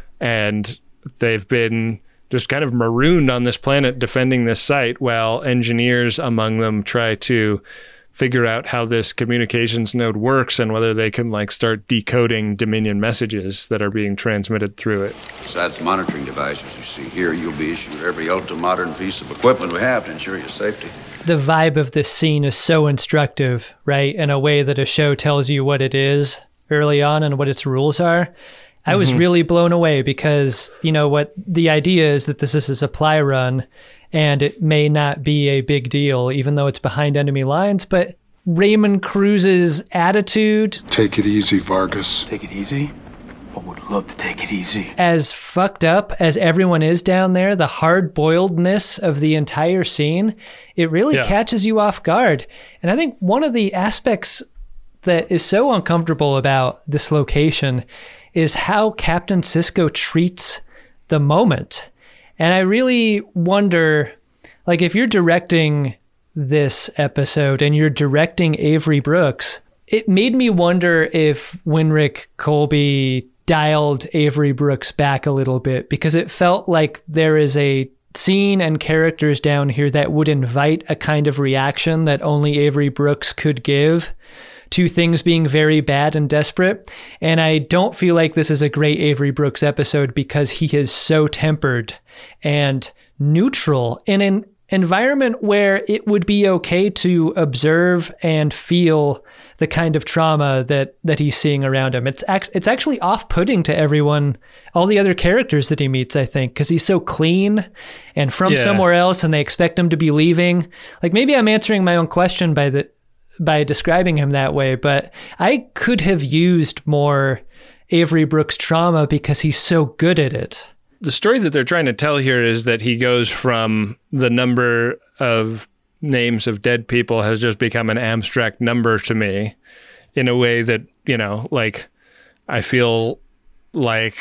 [SPEAKER 2] And they've been just kind of marooned on this planet defending this site while engineers among them try to figure out how this communications node works and whether they can like start decoding Dominion messages that are being transmitted through it.
[SPEAKER 13] Besides monitoring devices you see here, you'll be issued every ultra-modern piece of equipment we have to ensure your safety.
[SPEAKER 1] The vibe of this scene is so instructive, right? In a way that a show tells you what it is early on and what its rules are. I mm-hmm. was really blown away because, you know, what the idea is that this is a supply run and it may not be a big deal, even though it's behind enemy lines. But Raymond Cruz's attitude...
[SPEAKER 4] Take it easy, Vargas.
[SPEAKER 7] Take it easy? I would love to take it easy.
[SPEAKER 1] As fucked up as everyone is down there, the hard-boiledness of the entire scene, it really yeah. catches you off guard. And I think one of the aspects that is so uncomfortable about this location is how Captain Sisko treats the moment. And I really wonder, like, if you're directing this episode and you're directing Avery Brooks, it made me wonder if Winrick Colby dialed Avery Brooks back a little bit, because it felt like there is a scene and characters down here that would invite a kind of reaction that only Avery Brooks could give to things being very bad and desperate. And I don't feel like this is a great Avery Brooks episode because he is so tempered and neutral in an environment where it would be okay to observe and feel the kind of trauma that, that he's seeing around him. It's act- it's actually off-putting to everyone, all the other characters that he meets, I think, because he's so clean and from yeah. somewhere else and they expect him to be leaving. Like, maybe I'm answering my own question by the by describing him that way, but I could have used more Avery Brooks trauma because he's so good at it.
[SPEAKER 2] The story that they're trying to tell here is that he goes from the number of names of dead people has just become an abstract number to me in a way that, you know, like I feel like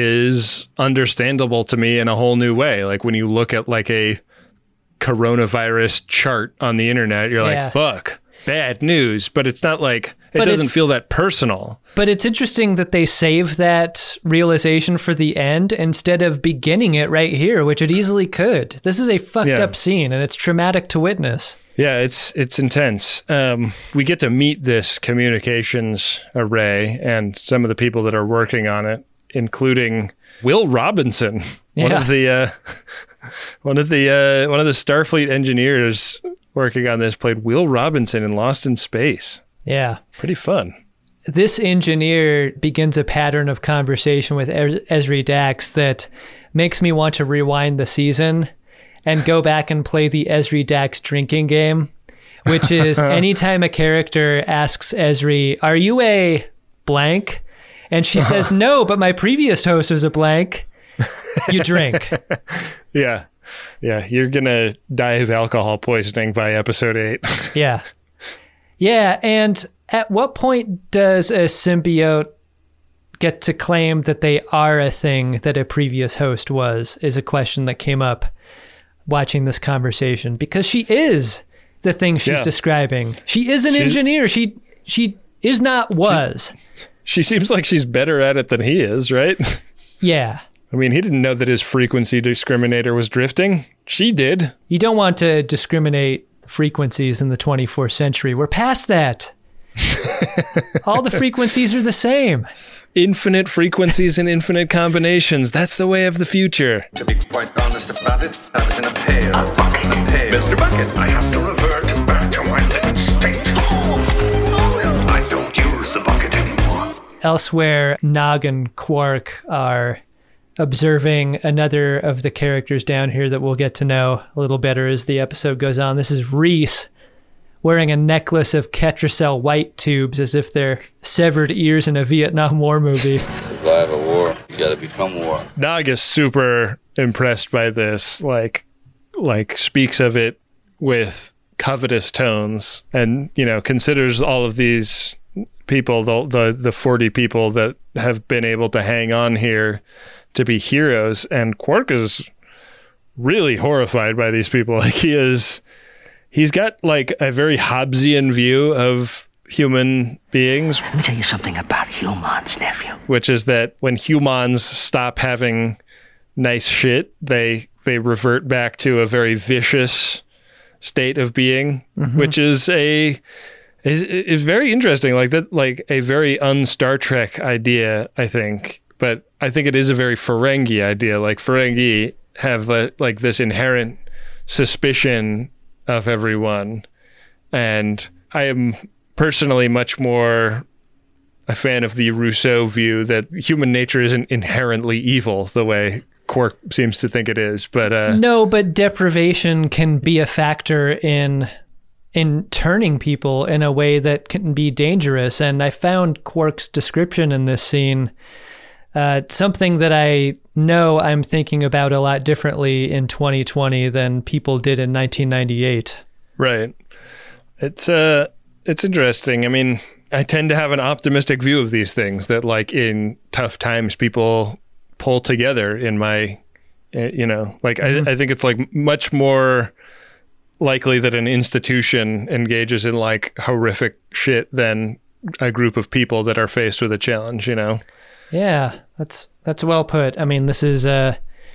[SPEAKER 2] is understandable to me in a whole new way. Like when you look at like a coronavirus chart on the internet, you're yeah. like, fuck. Bad news, but it's not like, it but doesn't feel that personal.
[SPEAKER 1] But it's interesting that they save that realization for the end instead of beginning it right here, which it easily could. This is a fucked yeah. up scene and it's traumatic to witness.
[SPEAKER 2] Yeah, it's it's intense. Um, we get to meet this communications array and some of the people that are working on it, including Will Robinson, yeah. one of the uh, one of the uh, one of the Starfleet engineers. working on this played Will Robinson in Lost in Space.
[SPEAKER 1] Yeah.
[SPEAKER 2] Pretty fun.
[SPEAKER 1] This engineer begins a pattern of conversation with Ez- Ezri Dax that makes me want to rewind the season and go back and play the Ezri Dax drinking game, which is anytime a character asks Ezri, are you a blank? And she says, no, but my previous host was a blank. You drink.
[SPEAKER 2] Yeah. Yeah. You're going to die of alcohol poisoning by episode eight.
[SPEAKER 1] Yeah. Yeah. And at what point does a symbiote get to claim that they are a thing that a previous host was, is a question that came up watching this conversation, because she is the thing she's yeah. describing. She is an she's, engineer. She she is not was.
[SPEAKER 2] She seems like she's better at it than he is, right?
[SPEAKER 1] Yeah.
[SPEAKER 2] I mean, he didn't know that his frequency discriminator was drifting. She did.
[SPEAKER 1] You don't want to discriminate frequencies in the twenty-fourth century. We're past that. All the frequencies are the same.
[SPEAKER 2] Infinite frequencies and infinite combinations. That's the way of the future.
[SPEAKER 14] To be quite honest about it, I was in a pail. A bucket. A pail.
[SPEAKER 3] Mister Bucket, I have to revert back to my living state. I don't use the bucket anymore.
[SPEAKER 1] Elsewhere, Nog and Quark are observing another of the characters down here that we'll get to know a little better as the episode goes on. This is Reese, wearing a necklace of Ketracel white tubes as if they're severed ears in a Vietnam War movie.
[SPEAKER 13] Survive a war, you gotta become war.
[SPEAKER 2] Nog is super impressed by this, like, like speaks of it with covetous tones, and, you know, considers all of these people, the, the, the forty people that have been able to hang on here to be heroes. And Quark is really horrified by these people. Like, he is... He's got like a very Hobbesian view of human beings.
[SPEAKER 11] Let me tell you something about humans, nephew.
[SPEAKER 2] Which is that when humans stop having nice shit, they they revert back to a very vicious state of being, mm-hmm. which is a is, is very interesting. Like that, like a very un-Star Trek idea, I think. But I think it is a very Ferengi idea. Like Ferengi have the, like this inherent suspicion of everyone, and I am personally much more a fan of the Rousseau view that human nature isn't inherently evil the way Quark seems to think it is. But uh,
[SPEAKER 1] no, but deprivation can be a factor in in turning people in a way that can be dangerous. And I found Quark's description in this scene uh, something that I know I'm thinking about a lot differently in twenty twenty than people did in nineteen ninety-eight.
[SPEAKER 2] Right. It's uh, it's interesting. I mean, I tend to have an optimistic view of these things, that like in tough times, people pull together in my, you know, like mm-hmm. I, I think it's like much more likely that an institution engages in like horrific shit than a group of people that are faced with a challenge, you know?
[SPEAKER 1] Yeah, that's that's well put. I mean, this is uh,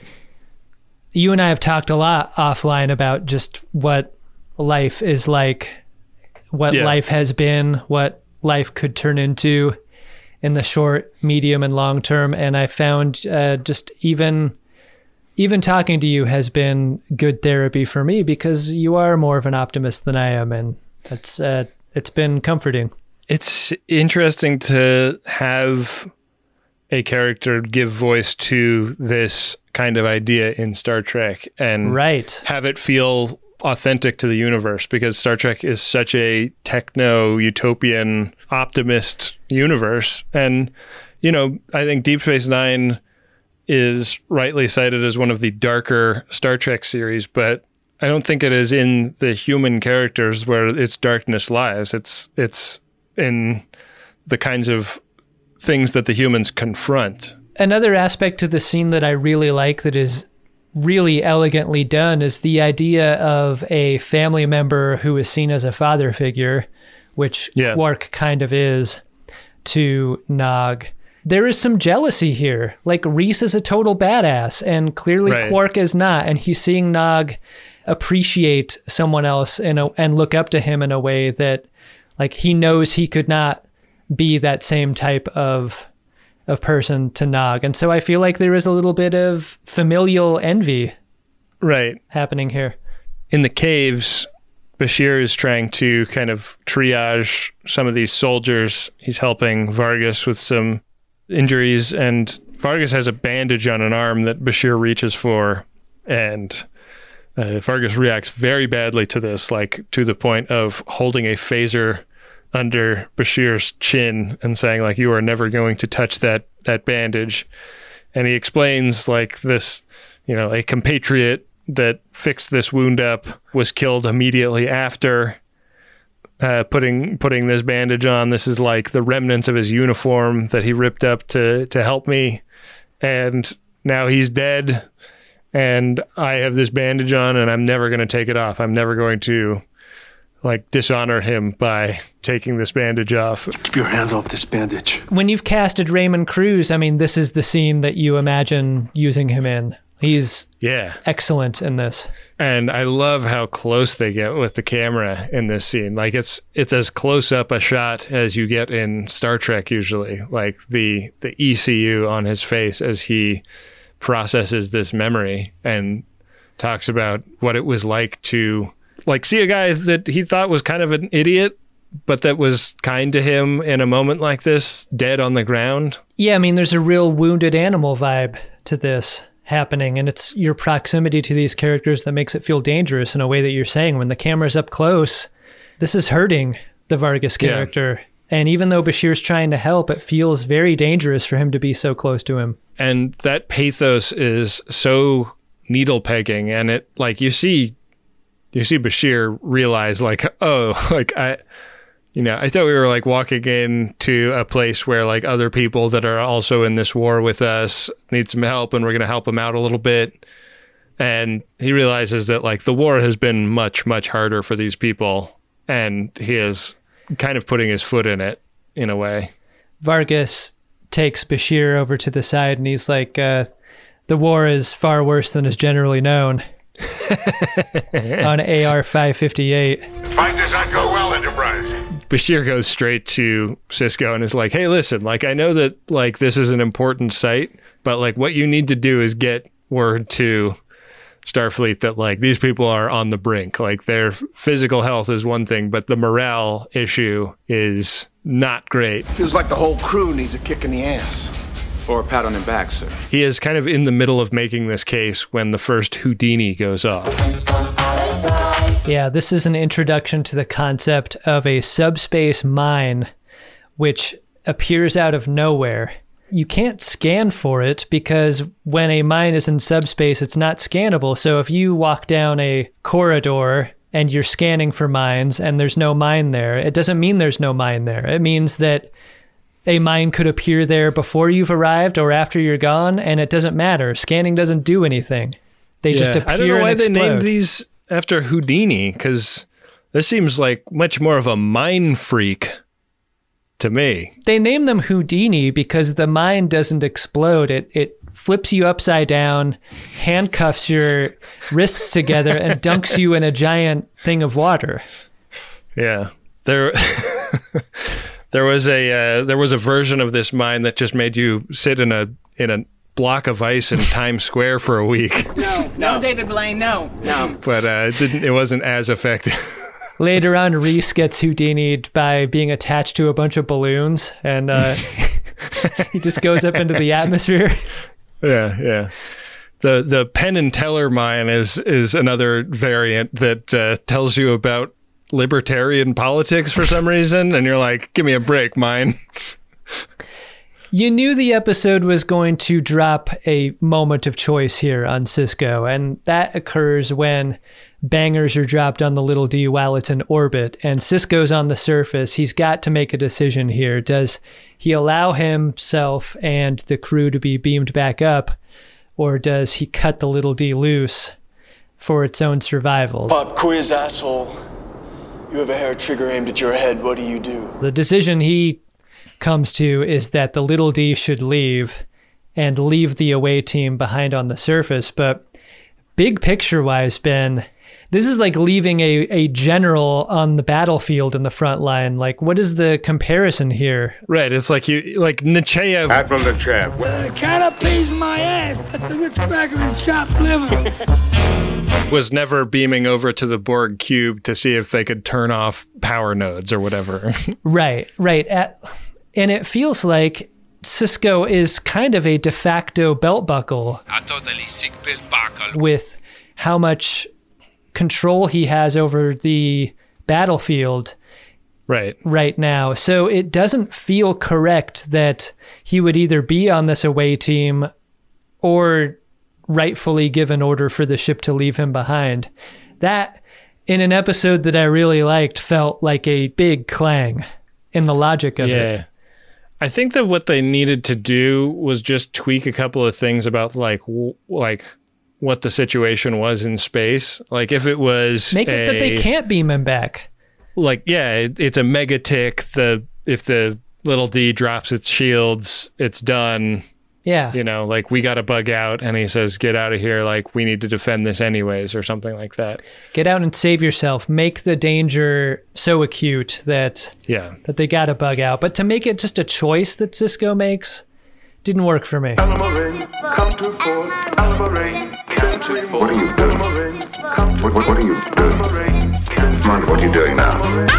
[SPEAKER 1] you and I have talked a lot offline about just what life is like, what yeah. life has been, what life could turn into in the short, medium, and long term. And I found uh, just even even talking to you has been good therapy for me, because you are more of an optimist than I am, and that's uh, it's been comforting.
[SPEAKER 2] It's interesting to have a character give voice to this kind of idea in Star Trek and
[SPEAKER 1] right.
[SPEAKER 2] have it feel authentic to the universe, because Star Trek is such a techno-utopian optimist universe. And, you know, I think Deep Space Nine is rightly cited as one of the darker Star Trek series, but I don't think it is in the human characters where its darkness lies. It's, it's in the kinds of things that the humans confront.
[SPEAKER 1] Another aspect to the scene that I really like that is really elegantly done is the idea of a family member who is seen as a father figure, which yeah. Quark kind of is to Nog. There is some jealousy here. Like, Reese is a total badass, and clearly right. Quark is not, and he's seeing Nog appreciate someone else in a, and look up to him in a way that, like, he knows he could not be that same type of of person to Nog. And so I feel like there is a little bit of familial envy
[SPEAKER 2] right
[SPEAKER 1] happening here.
[SPEAKER 2] In the caves, Bashir is trying to kind of triage some of these soldiers. He's helping Vargas with some injuries, and Vargas has a bandage on an arm that Bashir reaches for, and uh, Vargas reacts very badly to this, like to the point of holding a phaser under Bashir's chin and saying, like, you are never going to touch that that bandage. And he explains, like, this, you know, a compatriot that fixed this wound up was killed immediately after uh, putting putting this bandage on. This is like the remnants of his uniform that he ripped up to to help me, and now he's dead, and I have this bandage on, and I'm never going to take it off. I'm never going to, like, dishonor him by taking this bandage off.
[SPEAKER 7] Keep your hands off this bandage.
[SPEAKER 1] When you've casted Raymond Cruz, I mean, this is the scene that you imagine using him in. He's
[SPEAKER 2] yeah
[SPEAKER 1] excellent in this.
[SPEAKER 2] And I love how close they get with the camera in this scene. Like, it's it's as close up a shot as you get in Star Trek usually. Like, the, the E C U on his face as he processes this memory and talks about what it was like to, like, see a guy that he thought was kind of an idiot, but that was kind to him in a moment like this, dead on the ground.
[SPEAKER 1] Yeah, I mean, there's a real wounded animal vibe to this happening, and it's your proximity to these characters that makes it feel dangerous in a way that you're saying. When the camera's up close, this is hurting the Vargas character. Yeah. And even though Bashir's trying to help, it feels very dangerous for him to be so close to him.
[SPEAKER 2] And that pathos is so needle pegging, and it, like, you see you see Bashir realize, like, oh, like, I, you know, I thought we were, like, walking into a place where, like, other people that are also in this war with us need some help, and we're going to help them out a little bit. And he realizes that, like, the war has been much, much harder for these people, and he is kind of putting his foot in it, in a way. Vargas
[SPEAKER 1] takes Bashir over to the side, and he's like, uh, the war is far worse than is generally known. On A R five fifty-eight.
[SPEAKER 3] Fight does not go well, Enterprise.
[SPEAKER 2] Bashir goes straight to Sisko and is like, hey, listen, like, I know that, like, this is an important site, but, like, what you need to do is get word to Starfleet that, like, these people are on the brink. Like, their physical health is one thing, but the morale issue is not great.
[SPEAKER 15] Feels like the whole crew needs a kick in the ass.
[SPEAKER 5] Or a pat on the back, sir.
[SPEAKER 2] He is kind of in the middle of making this case when the first Houdini goes off.
[SPEAKER 1] Yeah, this is an introduction to the concept of a subspace mine, which appears out of nowhere. You can't scan for it because when a mine is in subspace, it's not scannable. So if you walk down a corridor and you're scanning for mines and there's no mine there, it doesn't mean there's no mine there. It means that a mine could appear there before you've arrived or after you're gone, and it doesn't matter. Scanning doesn't do anything. They yeah, just appear and
[SPEAKER 2] I don't know why
[SPEAKER 1] and
[SPEAKER 2] they
[SPEAKER 1] explode.
[SPEAKER 2] named these after Houdini, because this seems like much more of a mine freak to me.
[SPEAKER 1] They name them Houdini because the mine doesn't explode. It it flips you upside down, handcuffs your wrists together, and dunks you in a giant thing of water.
[SPEAKER 2] Yeah. There there was a uh, there was a version of this mine that just made you sit in a in a block of ice in Times Square for a week.
[SPEAKER 16] No, no, David Blaine, no, no.
[SPEAKER 2] But uh, it didn't. It wasn't as effective.
[SPEAKER 1] Later on, Reese gets Houdini'd by being attached to a bunch of balloons, and uh, he just goes up into the atmosphere.
[SPEAKER 2] Yeah, yeah. The the Penn and Teller mine is is another variant that uh, tells you about libertarian politics for some reason, and you're like, give me a break, mine.
[SPEAKER 1] You knew the episode was going to drop a moment of choice here on Sisko, and that occurs when bangers are dropped on the Little D while it's in orbit, and Sisko's on the surface. He's got to make a decision here. Does he allow himself and the crew to be beamed back up, or does he cut the Little D loose for its own survival?
[SPEAKER 17] Pop quiz, asshole. You have a hair trigger aimed at your head. What do you do?
[SPEAKER 1] The decision he comes to is that the Little D should leave and leave the away team behind on the surface. But big picture wise, Ben, this is like leaving a, a general on the battlefield in the front line. Like, what is the comparison here?
[SPEAKER 2] Right. It's like you, like Nechayev.
[SPEAKER 3] Admiral Nechayev.
[SPEAKER 16] Uh, kind of pays my ass. That's a rich cracker and chopped liver.
[SPEAKER 18] was never beaming over to the Borg cube to see if they could turn off power nodes or whatever.
[SPEAKER 1] Right, right. At, and it feels like Sisko is kind of a de facto belt buckle with how much control he has over the battlefield
[SPEAKER 18] right
[SPEAKER 1] right now. So it doesn't feel correct that he would either be on this away team or rightfully give an order for the ship to leave him behind. That, in an episode that I really liked, felt like a big clang in the logic of
[SPEAKER 18] yeah.
[SPEAKER 1] it.
[SPEAKER 18] I think that what they needed to do was just tweak a couple of things about like w- like what the situation was in space. Like if it was
[SPEAKER 1] make it
[SPEAKER 18] a,
[SPEAKER 1] that they can't beam him back.
[SPEAKER 18] Like yeah, it, it's a mega tick. The if the little D drops its shields, it's done.
[SPEAKER 1] Yeah.
[SPEAKER 18] You know, like we got to bug out, and he says, "Get out of here!" Like we need to defend this anyways, or something like that.
[SPEAKER 1] Get out and save yourself. Make the danger so acute that
[SPEAKER 18] yeah
[SPEAKER 1] that they got to bug out. But to make it just a choice that Sisko makes didn't work for me.
[SPEAKER 4] Come to Fort Alvarin. Come to Fort. What are you doing? What, what, what are you doing? Come on, what are you doing now?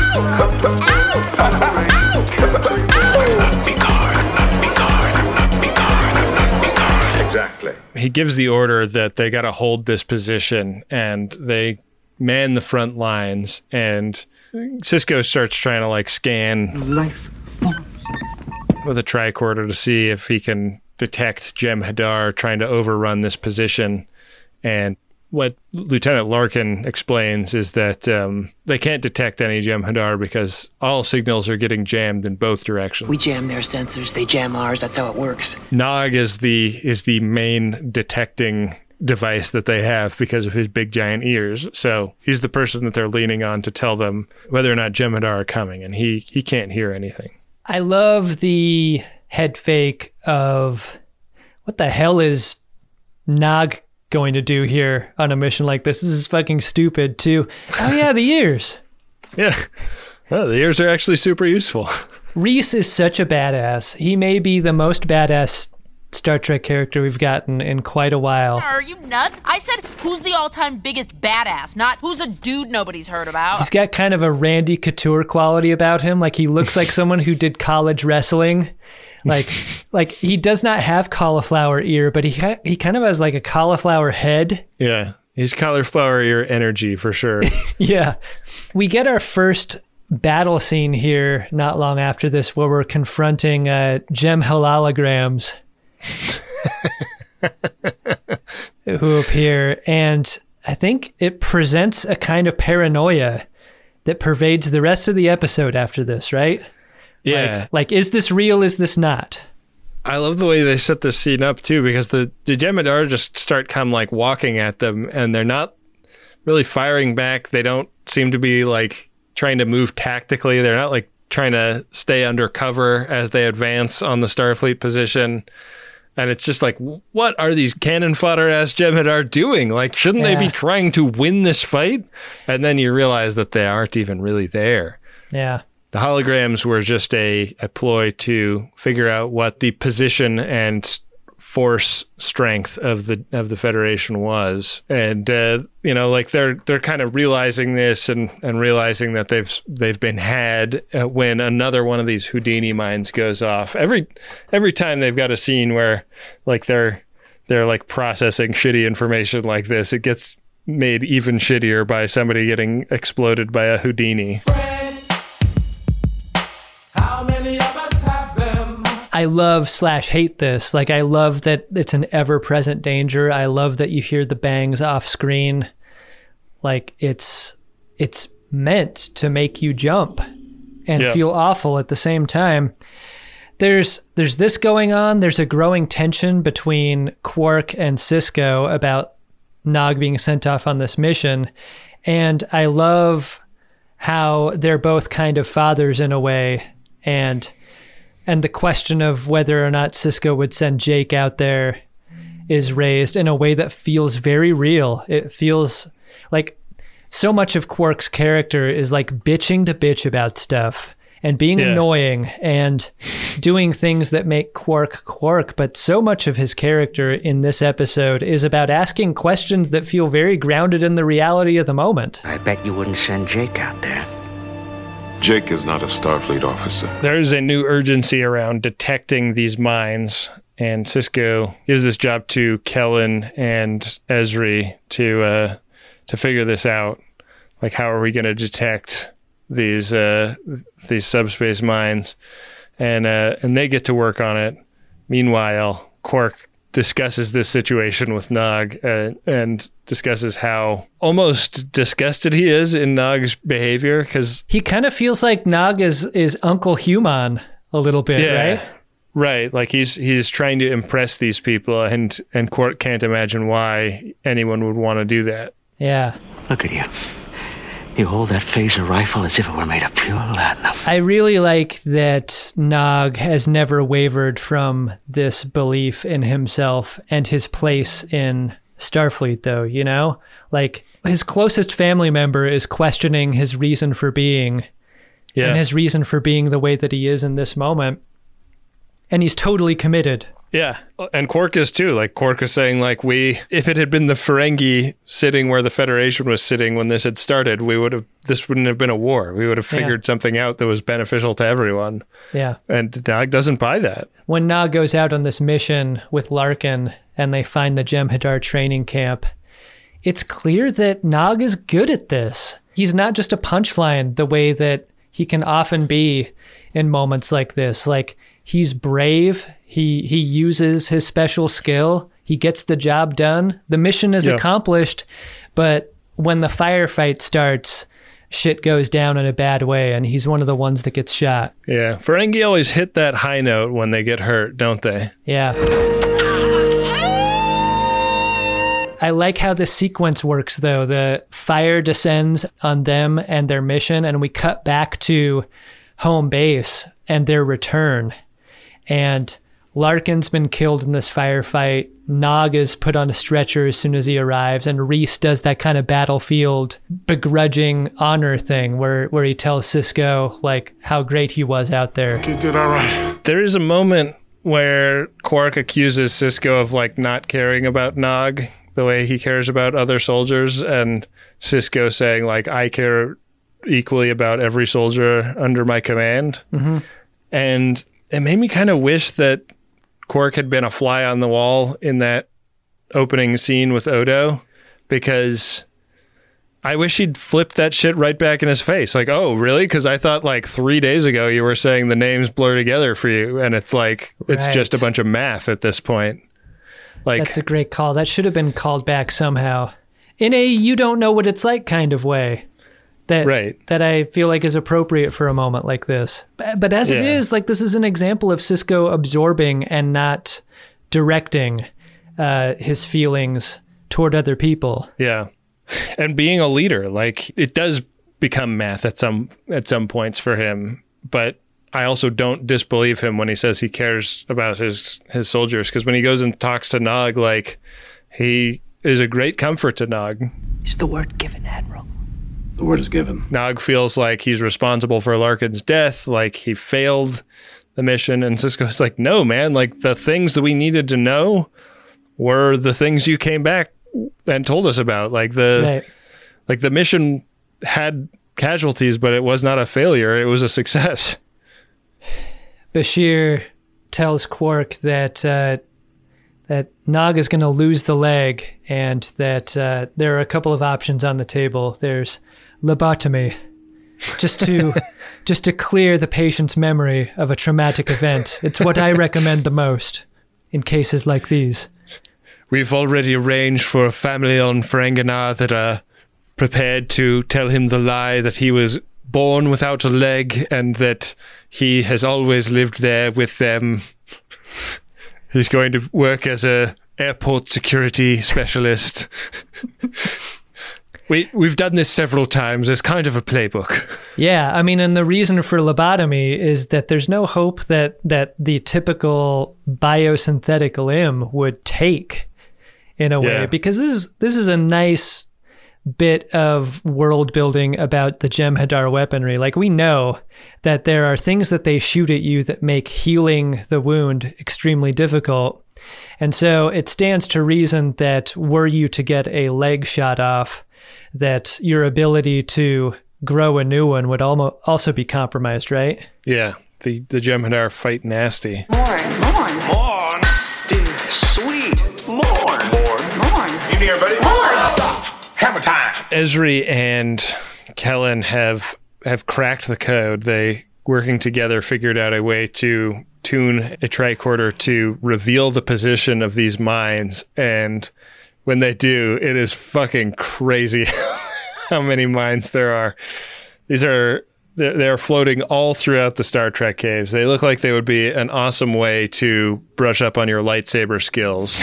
[SPEAKER 4] Exactly.
[SPEAKER 18] He gives the order that they got to hold this position, and they man the front lines, and Sisko starts trying to like scan
[SPEAKER 11] life
[SPEAKER 18] with a tricorder to see if he can detect Jem'Hadar trying to overrun this position. And what Lieutenant Larkin explains is that um, they can't detect any Jem'Hadar because all signals are getting jammed in both directions.
[SPEAKER 19] We jam their sensors, they jam ours. That's how it works.
[SPEAKER 18] Nog is the is the main detecting device that they have because of his big giant ears. So he's the person that they're leaning on to tell them whether or not Jem'Hadar are coming, and he he can't hear anything.
[SPEAKER 1] I love the head fake of what the hell is Nog going to do here on a mission like this? This is fucking stupid too. Oh yeah, the ears.
[SPEAKER 18] Yeah. Well, the ears are actually super useful.
[SPEAKER 1] Reese is such a badass. He may be the most badass Star Trek character we've gotten in quite a while.
[SPEAKER 20] Are you nuts? I said, who's the all-time biggest badass, not who's a dude nobody's heard about.
[SPEAKER 1] He's got kind of a Randy Couture quality about him. Like he looks like someone who did college wrestling. Like, like he does not have cauliflower ear, but he he kind of has like a cauliflower head.
[SPEAKER 18] Yeah, he's cauliflower ear energy for sure.
[SPEAKER 1] Yeah. We get our first battle scene here not long after this where we're confronting uh, Jem holograms who appear, and I think it presents a kind of paranoia that pervades the rest of the episode after this, right?
[SPEAKER 18] Yeah.
[SPEAKER 1] Like, like, is this real? Is this not?
[SPEAKER 18] I love the way they set this scene up too, because the, the Jem'Hadar just start come like walking at them, and they're not really firing back. They don't seem to be like trying to move tactically. They're not like trying to stay under cover as they advance on the Starfleet position. And it's just like, what are these cannon fodder ass Jem'Hadar doing? Like, shouldn't yeah. they be trying to win this fight? And then you realize that they aren't even really there.
[SPEAKER 1] Yeah.
[SPEAKER 18] The holograms were just a, a ploy to figure out what the position and force strength of the of the Federation was, and uh, you know, like they're they're kind of realizing this and, and realizing that they've they've been had uh, when another one of these Houdini mines goes off. Every every time they've got a scene where like they're they're like processing shitty information like this, it gets made even shittier by somebody getting exploded by a Houdini.
[SPEAKER 1] I love slash hate this. Like, I love that it's an ever-present danger. I love that you hear the bangs off screen. Like, it's it's meant to make you jump and
[SPEAKER 18] yeah.
[SPEAKER 1] feel awful at the same time. There's there's this going on. There's a growing tension between Quark and Sisko about Nog being sent off on this mission. And I love how they're both kind of fathers in a way. And... And the question of whether or not Sisko would send Jake out there is raised in a way that feels very real. It feels like so much of Quark's character is like bitching to bitch about stuff and being
[SPEAKER 18] Yeah.
[SPEAKER 1] annoying and doing things that make Quark Quark. But so much of his character in this episode is about asking questions that feel very grounded in the reality of the moment.
[SPEAKER 11] I bet you wouldn't send Jake out there.
[SPEAKER 4] Jake is not a Starfleet officer.
[SPEAKER 18] There's a new urgency around detecting these mines, and Sisko gives this job to Kellen and Ezri to uh, to figure this out. Like, how are we going to detect these uh, these subspace mines? And uh, and they get to work on it. Meanwhile, Quark discusses this situation with Nog uh, and discusses how almost disgusted he is in Nog's behavior, because
[SPEAKER 1] he kind of feels like Nog is is Uncle Human a little bit,
[SPEAKER 18] yeah,
[SPEAKER 1] right?
[SPEAKER 18] Right. Like he's he's trying to impress these people, and and Quark can't imagine why anyone would want to do that.
[SPEAKER 1] Yeah.
[SPEAKER 11] Look at you. You hold that phaser rifle as if it were made of pure latinum.
[SPEAKER 1] I really like that Nog has never wavered from this belief in himself and his place in Starfleet, though, you know? Like, his closest family member is questioning his reason for being
[SPEAKER 18] yeah.
[SPEAKER 1] and his reason for being the way that he is in this moment. And he's totally committed.
[SPEAKER 18] Yeah, and Quark is too. Like, Quark is saying, like, we, if it had been the Ferengi sitting where the Federation was sitting when this had started, we would have, this wouldn't have been a war. We would have figured yeah. something out that was beneficial to everyone.
[SPEAKER 1] Yeah.
[SPEAKER 18] And Nog doesn't buy that.
[SPEAKER 1] When Nog goes out on this mission with Larkin and they find the Jem'Hadar training camp, it's clear that Nog is good at this. He's not just a punchline the way that he can often be in moments like this. Like, he's brave. He he uses his special skill. He gets the job done. The mission is yeah. accomplished, but when the firefight starts, shit goes down in a bad way, and he's one of the ones that gets shot.
[SPEAKER 18] Yeah. Ferengi always hit that high note when they get hurt, don't they?
[SPEAKER 1] Yeah. I like how the sequence works, though. The fire descends on them and their mission, and we cut back to home base and their return. And Larkin's been killed in this firefight. Nog is put on a stretcher as soon as he arrives, and Reese does that kind of battlefield begrudging honor thing where, where he tells Sisko, like, how great he was out there.
[SPEAKER 4] You did all right.
[SPEAKER 18] There is a moment where Quark accuses Sisko of, like, not caring about Nog the way he cares about other soldiers, and Sisko saying, like, I care equally about every soldier under my command.
[SPEAKER 1] Mm-hmm.
[SPEAKER 18] And it made me kind of wish that Quark had been a fly on the wall in that opening scene with Odo, because I wish he'd flipped that shit right back in his face. Like, oh, really? Because I thought like three days ago you were saying the names blur together for you, and it's like, right. It's just a bunch of math at this point. Like,
[SPEAKER 1] that's a great call. That should have been called back somehow. In a you don't know what it's like kind of way. That,
[SPEAKER 18] right.
[SPEAKER 1] that I feel like is appropriate for a moment like this. But, but as yeah. it is, like, this is an example of Sisko absorbing and not directing uh, his feelings toward other people.
[SPEAKER 18] Yeah. And being a leader, like, it does become math at some at some points for him. But I also don't disbelieve him when he says he cares about his, his soldiers. Because when he goes and talks to Nog, like, he is a great comfort to Nog.
[SPEAKER 11] Is the word given, Admiral?
[SPEAKER 6] The word is given.
[SPEAKER 18] Nog feels like he's responsible for Larkin's death, like he failed the mission, and Sisko's like, no, man, like the things that we needed to know were the things you came back and told us about. Like the
[SPEAKER 1] right.
[SPEAKER 18] like the mission had casualties, but it was not a failure, it was a success.
[SPEAKER 1] Bashir tells Quark that uh, that Nog is going to lose the leg, and that uh, there are a couple of options on the table. There's lobotomy, just to just to clear the patient's memory of a traumatic event. It's what I recommend the most in cases like these.
[SPEAKER 18] We've already arranged for a family on Ferenginar that are prepared to tell him the lie that he was born without a leg and that he has always lived there with them. He's going to work as a airport security specialist. We, we've done this several times. It's kind of a playbook.
[SPEAKER 1] Yeah, I mean, and the reason for lobotomy is that there's no hope that, that the typical biosynthetic limb would take in a
[SPEAKER 18] Yeah.
[SPEAKER 1] way, because this is this is a nice bit of world building about the Jem'Hadar weaponry. Like, we know that there are things that they shoot at you that make healing the wound extremely difficult. And so it stands to reason that were you to get a leg shot off, that your ability to grow a new one would almo- also be compromised, right?
[SPEAKER 18] Yeah, the, the Jem'Hadar fight nasty.
[SPEAKER 16] Morn, morn,
[SPEAKER 3] Morn.
[SPEAKER 16] dude, sweet. Morn,
[SPEAKER 3] Morn.
[SPEAKER 16] morn.
[SPEAKER 3] You need everybody?
[SPEAKER 16] Morn.
[SPEAKER 3] Stop. Hammer time.
[SPEAKER 18] Ezri and Kellen have have cracked the code. They, working together, figured out a way to tune a tricorder to reveal the position of these mines. And when they do, it is fucking crazy how many mines there are. These are, they're, they're floating all throughout the Star Trek caves. They look like they would be an awesome way to brush up on your lightsaber skills.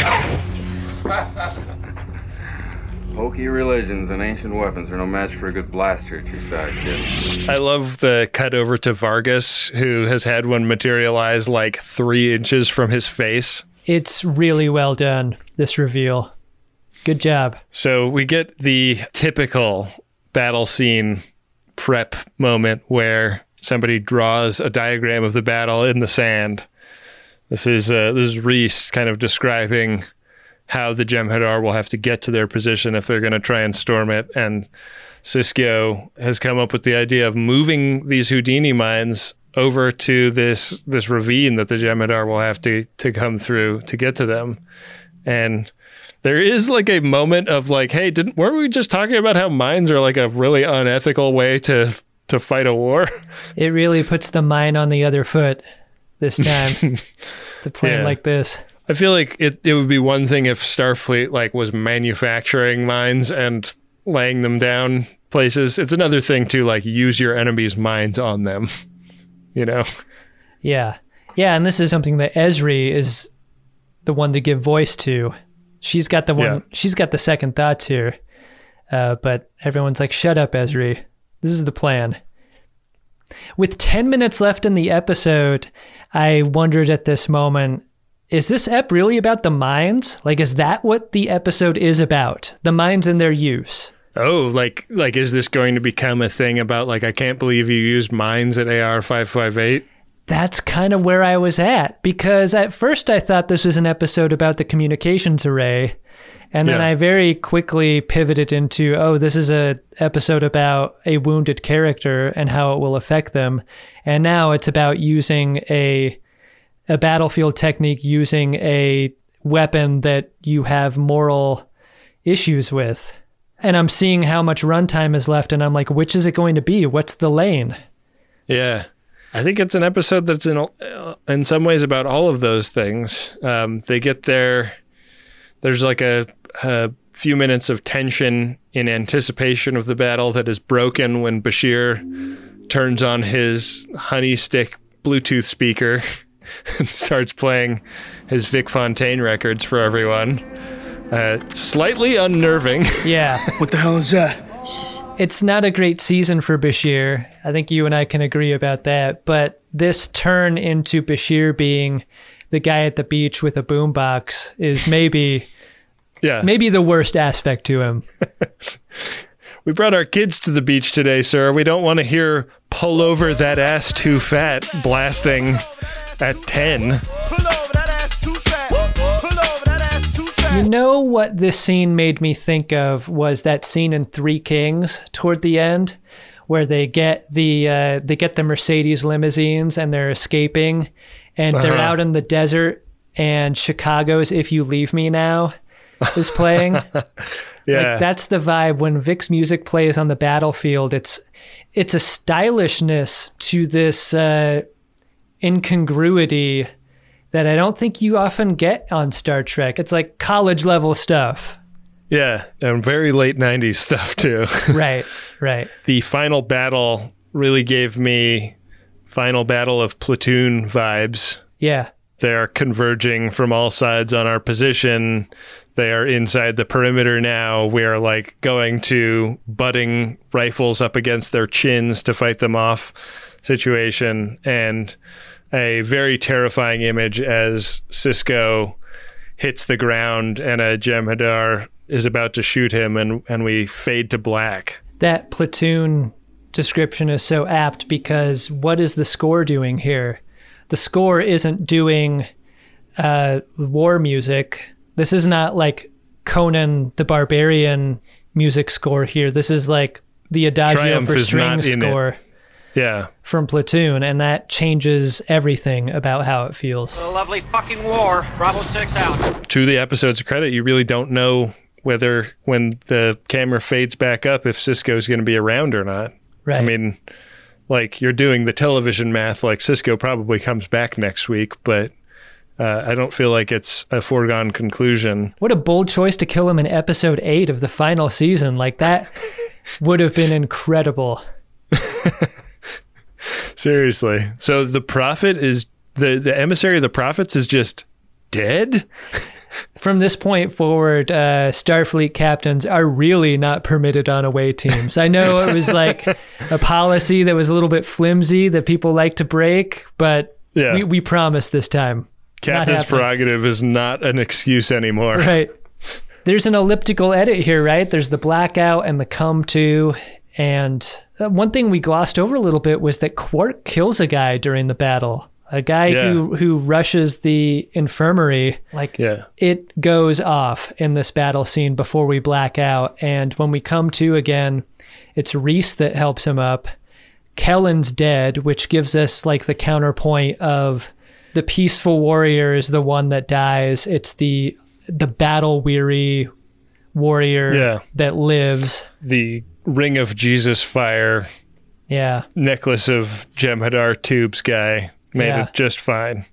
[SPEAKER 5] Hokey religions and ancient weapons are no match for a good blaster at your side, kid.
[SPEAKER 18] I love the cut over to Vargas, who has had one materialize like three inches from his face.
[SPEAKER 1] It's really well done, this reveal. Good job.
[SPEAKER 18] So we get the typical battle scene prep moment where somebody draws a diagram of the battle in the sand. This is uh, this is Reese kind of describing how the Jem'Hadar will have to get to their position if they're going to try and storm it. And Sisko has come up with the idea of moving these Houdini mines over to this this ravine that the Jem'Hadar will have to, to come through to get to them. And there is like a moment of like, hey, didn't weren't we just talking about how mines are like a really unethical way to, to fight a war?
[SPEAKER 1] It really puts the mine on the other foot this time, to plan
[SPEAKER 18] Yeah.
[SPEAKER 1] like this.
[SPEAKER 18] I feel like it, it would be one thing if Starfleet like was manufacturing mines and laying them down places. It's another thing to like use your enemy's mines on them, you know?
[SPEAKER 1] Yeah. Yeah, and this is something that Ezri is the one to give voice to. She's got the one,
[SPEAKER 18] Yeah.
[SPEAKER 1] she's got the second thoughts here. Uh, but everyone's like, shut up, Ezri. This is the plan. With ten minutes left in the episode, I wondered at this moment, is this ep really about the mines? Like, is that what the episode is about? The mines and their use?
[SPEAKER 18] Oh, like, like, is this going to become a thing about like, I can't believe you used mines at A R five five eight?
[SPEAKER 1] That's kind of where I was at, because at first I thought this was an episode about the communications array. And then
[SPEAKER 18] Yeah.
[SPEAKER 1] I very quickly pivoted into, oh, this is a episode about a wounded character and how it will affect them. And now it's about using a a battlefield technique, using a weapon that you have moral issues with. And I'm seeing how much runtime is left, and I'm like, which is it going to be? What's the lane?
[SPEAKER 18] Yeah. I think it's an episode that's in uh, in some ways about all of those things. Um, they get there. There's like a, a few minutes of tension in anticipation of the battle that is broken when Bashir turns on his honey stick Bluetooth speaker and starts playing his Vic Fontaine records for everyone. Uh, slightly unnerving.
[SPEAKER 1] Yeah.
[SPEAKER 8] What the hell is that?
[SPEAKER 1] It's not a great season for Bashir. I think you and I can agree about that. But this turn into Bashir being the guy at the beach with a boombox is maybe,
[SPEAKER 18] yeah,
[SPEAKER 1] maybe the worst aspect to him.
[SPEAKER 18] We brought our kids to the beach today, sir. We don't want to hear "Pull Over That Ass Too Fat" blasting at ten.
[SPEAKER 1] You know what this scene made me think of was that scene in Three Kings toward the end, where they get the uh, they get the Mercedes limousines and they're escaping, and they're
[SPEAKER 18] Uh-huh.
[SPEAKER 1] out in the desert, and Chicago's "If You Leave Me Now" is playing.
[SPEAKER 18] Yeah.
[SPEAKER 1] Like, that's the vibe when Vic's music plays on the battlefield. It's it's a stylishness to this uh, incongruity that I don't think you often get on Star Trek. It's like college level stuff.
[SPEAKER 18] Yeah, and very late nineties stuff too.
[SPEAKER 1] Right, right.
[SPEAKER 18] The final battle really gave me final battle of Platoon vibes.
[SPEAKER 1] Yeah.
[SPEAKER 18] They're converging from all sides on our position. They are inside the perimeter now. We're like going to butting rifles up against their chins to fight them off situation. And a very terrifying image as Sisko hits the ground and a Jem'Hadar is about to shoot him, and, and we fade to black.
[SPEAKER 1] That platoon description is so apt, because what is the score doing here? The score isn't doing uh, war music. This is not like Conan the Barbarian music score here. This is like the Adagio
[SPEAKER 18] Triumph
[SPEAKER 1] for
[SPEAKER 18] is
[SPEAKER 1] Strings
[SPEAKER 18] not in
[SPEAKER 1] score.
[SPEAKER 18] it. Yeah.
[SPEAKER 1] From Platoon, and that changes everything about how it feels.
[SPEAKER 21] A lovely fucking war. Bravo six out.
[SPEAKER 18] To the episode's credit, you really don't know whether when the camera fades back up if Sisko's going to be around or not.
[SPEAKER 1] Right.
[SPEAKER 18] I mean, like, you're doing the television math, like Sisko probably comes back next week, but uh, I don't feel like it's a foregone conclusion.
[SPEAKER 1] What a bold choice to kill him in episode eight of the final season. Like, that would have been incredible.
[SPEAKER 18] Seriously. So the prophet is, the, the emissary of the prophets is just dead?
[SPEAKER 1] From this point forward, uh, Starfleet captains are really not permitted on away teams. I know it was like a policy that was a little bit flimsy that people like to break, but
[SPEAKER 18] yeah.
[SPEAKER 1] we, we promise this time.
[SPEAKER 18] Captain's prerogative is not an excuse anymore.
[SPEAKER 1] Right. There's an elliptical edit here, right? There's the blackout and the come to. And one thing we glossed over a little bit was that Quark kills a guy during the battle. A guy
[SPEAKER 18] yeah.
[SPEAKER 1] who, who rushes the infirmary, like
[SPEAKER 18] yeah.
[SPEAKER 1] it goes off in this battle scene before we black out. And when we come to again, it's Reese that helps him up. Kellen's dead, which gives us like the counterpoint of the peaceful warrior is the one that dies. It's the the battle-weary warrior
[SPEAKER 18] yeah.
[SPEAKER 1] that lives.
[SPEAKER 18] The Ring of Jesus fire.
[SPEAKER 1] Yeah.
[SPEAKER 18] Necklace of Jem'Hadar tubes guy. Made
[SPEAKER 1] yeah.
[SPEAKER 18] it just fine.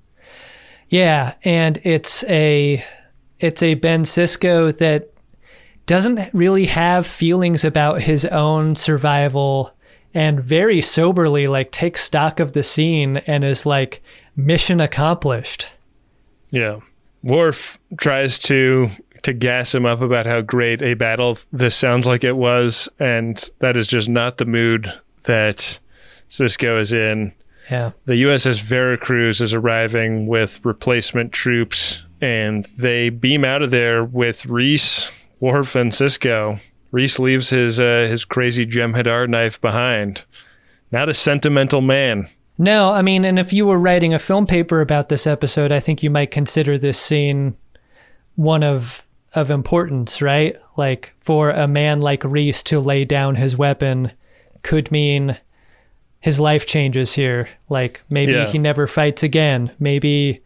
[SPEAKER 1] Yeah, and it's a it's a Ben Sisko that doesn't really have feelings about his own survival, and very soberly like takes stock of the scene and is like, mission accomplished.
[SPEAKER 18] Yeah. Worf tries to to gas him up about how great a battle this sounds like it was, and that is just not the mood that Sisko is in.
[SPEAKER 1] Yeah.
[SPEAKER 18] The U S S Veracruz is arriving with replacement troops, and they beam out of there with Reese, Worf, and Sisko. Reese leaves his uh, his crazy Jem'Hadar knife behind. Not a sentimental man.
[SPEAKER 1] No, I mean, and if you were writing a film paper about this episode, I think you might consider this scene one of of importance, right? Like, for a man like Reese to lay down his weapon could mean his life changes here. Like, maybe
[SPEAKER 18] yeah.
[SPEAKER 1] he never fights again. Maybe,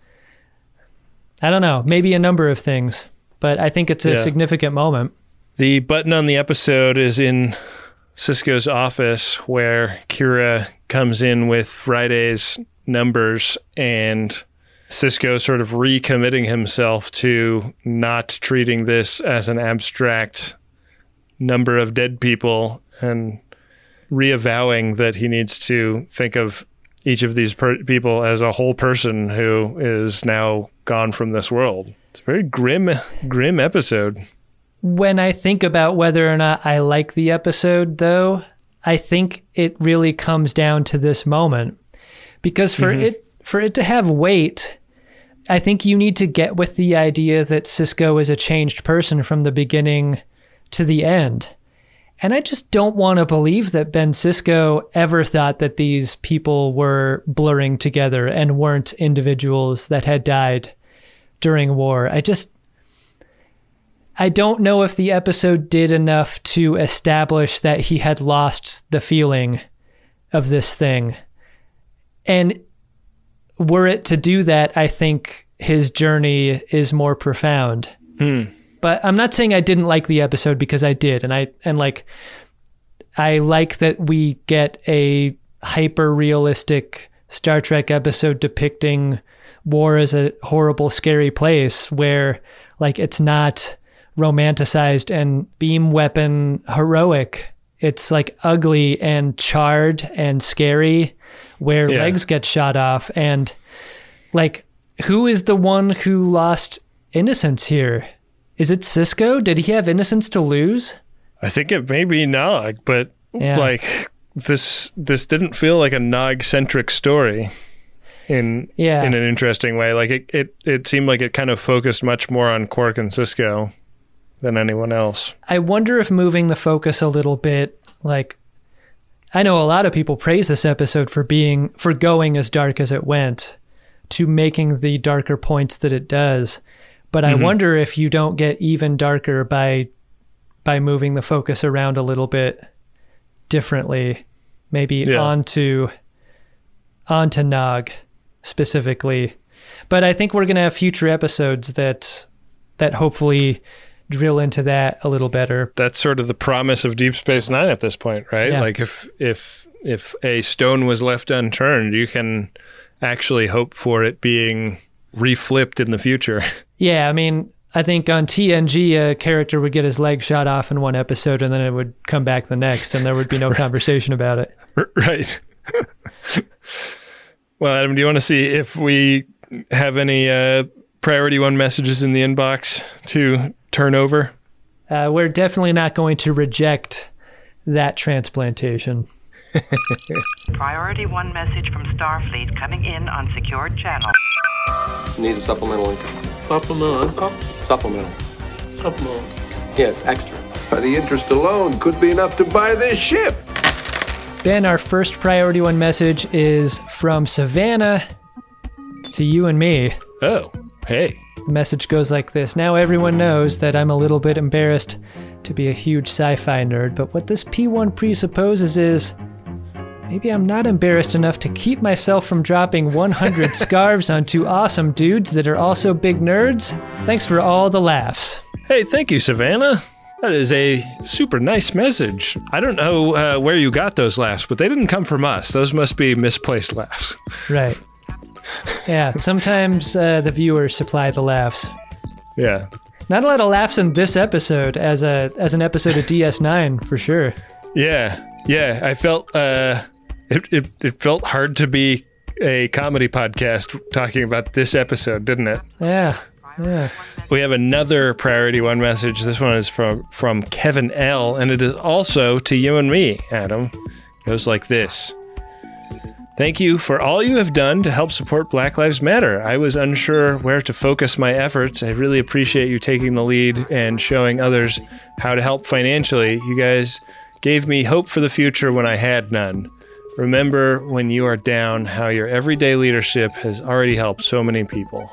[SPEAKER 1] I don't know, maybe a number of things. But I think it's a
[SPEAKER 18] yeah.
[SPEAKER 1] significant moment.
[SPEAKER 18] The button on the episode is in Sisko's office, where Kira comes in with Friday's numbers, and Sisko sort of recommitting himself to not treating this as an abstract number of dead people, and reavowing that he needs to think of each of these per- people as a whole person who is now gone from this world. It's a very grim, grim episode.
[SPEAKER 1] When I think about whether or not I like the episode, though, I think it really comes down to this moment. Because for mm-hmm. it for it to have weight, I think you need to get with the idea that Sisko is a changed person from the beginning to the end. And I just don't want to believe that Ben Sisko ever thought that these people were blurring together and weren't individuals that had died during war. I just, I don't know if the episode did enough to establish that he had lost the feeling of this thing. And were it to do that, I think his journey is more profound.
[SPEAKER 18] Hmm.
[SPEAKER 1] But I'm not saying I didn't like the episode, because I did. And I, and like, I like that we get a hyper realistic Star Trek episode depicting war as a horrible, scary place where like, it's not romanticized and beam weapon heroic. It's like ugly and charred and scary, where
[SPEAKER 18] yeah.
[SPEAKER 1] legs get shot off. And like, who is the one who lost innocence here? Is it Sisko? Did he have innocence to lose?
[SPEAKER 18] I think it may be Nog, but
[SPEAKER 1] yeah.
[SPEAKER 18] like this this didn't feel like a Nog-centric story in
[SPEAKER 1] yeah.
[SPEAKER 18] in an interesting way. Like it, it, it seemed like it kind of focused much more on Quark and Sisko than anyone else.
[SPEAKER 1] I wonder if moving the focus a little bit, like, I know a lot of people praise this episode for being, for going as dark as it went, to making the darker points that it does. But mm-hmm. I wonder if you don't get even darker by by moving the focus around a little bit differently, maybe yeah. onto onto Nog specifically. But I think we're going to have future episodes that that hopefully drill into that a little better.
[SPEAKER 18] That's sort of the promise of Deep Space Nine at this point, right?
[SPEAKER 1] Yeah.
[SPEAKER 18] Like if if if a stone was left unturned, you can actually hope for it being reflipped in the future.
[SPEAKER 1] Yeah, I mean, I think on T N G, a character would get his leg shot off in one episode and then it would come back the next and there would be no conversation about it.
[SPEAKER 18] Right. Well, Adam, do you want to see if we have any uh, priority one messages in the inbox to turn over?
[SPEAKER 1] Uh, we're definitely not going to reject that transplantation.
[SPEAKER 9] Priority one message from Starfleet coming in on secured channel.
[SPEAKER 22] Need a supplemental income.
[SPEAKER 23] Supplemental income?
[SPEAKER 22] Supplemental.
[SPEAKER 23] Supplemental.
[SPEAKER 22] Yeah, it's extra.
[SPEAKER 24] The interest alone could be enough to buy this ship.
[SPEAKER 1] Ben, our first priority one message is from Savannah to you and me.
[SPEAKER 18] Oh, hey.
[SPEAKER 1] The message goes like this. Now everyone knows that I'm a little bit embarrassed to be a huge sci-fi nerd, but what this P one presupposes is maybe I'm not embarrassed enough to keep myself from dropping one hundred scarves on two awesome dudes that are also big nerds. Thanks for all the laughs.
[SPEAKER 18] Hey, thank you, Savannah. That is a super nice message. I don't know uh, where you got those laughs, but they didn't come from us. Those must be misplaced laughs.
[SPEAKER 1] Right. Yeah, sometimes uh, the viewers supply the laughs.
[SPEAKER 18] Yeah.
[SPEAKER 1] Not a lot of laughs in this episode as a as an episode of D S nine, for sure.
[SPEAKER 18] Yeah, yeah. I felt uh, it, it, it felt hard to be a comedy podcast talking about this episode, didn't it?
[SPEAKER 1] Yeah. Yeah.
[SPEAKER 18] We have another priority one message. This one is from, from Kevin L. And it is also to you and me, Adam. It goes like this. Thank you for all you have done to help support Black Lives Matter. I was unsure where to focus my efforts. I really appreciate you taking the lead and showing others how to help financially. You guys gave me hope for the future when I had none. Remember when you are down how your everyday leadership has already helped so many people.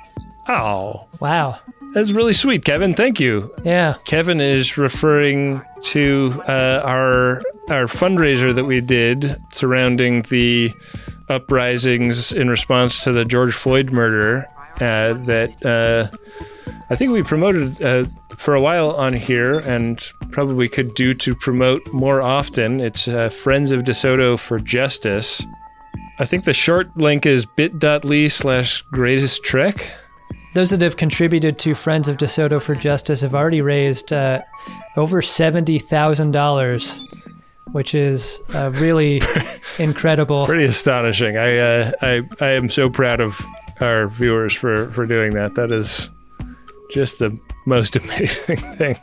[SPEAKER 18] Oh.
[SPEAKER 1] Wow.
[SPEAKER 18] That's really sweet, Kevin. Thank you.
[SPEAKER 1] Yeah.
[SPEAKER 18] Kevin is referring to uh, our our fundraiser that we did surrounding the uprisings in response to the George Floyd murder uh, that uh, I think we promoted uh, for a while on here and probably could do to promote more often. It's uh, Friends of DeSoto for Justice. I think the short link is bit.ly slash greatest trek.
[SPEAKER 1] Those that have contributed to Friends of DeSoto for Justice have already raised uh, over seventy thousand dollars, which is uh, really incredible.
[SPEAKER 18] Pretty astonishing. I, uh, I I am so proud of our viewers for, for doing that. That is just the most amazing thing.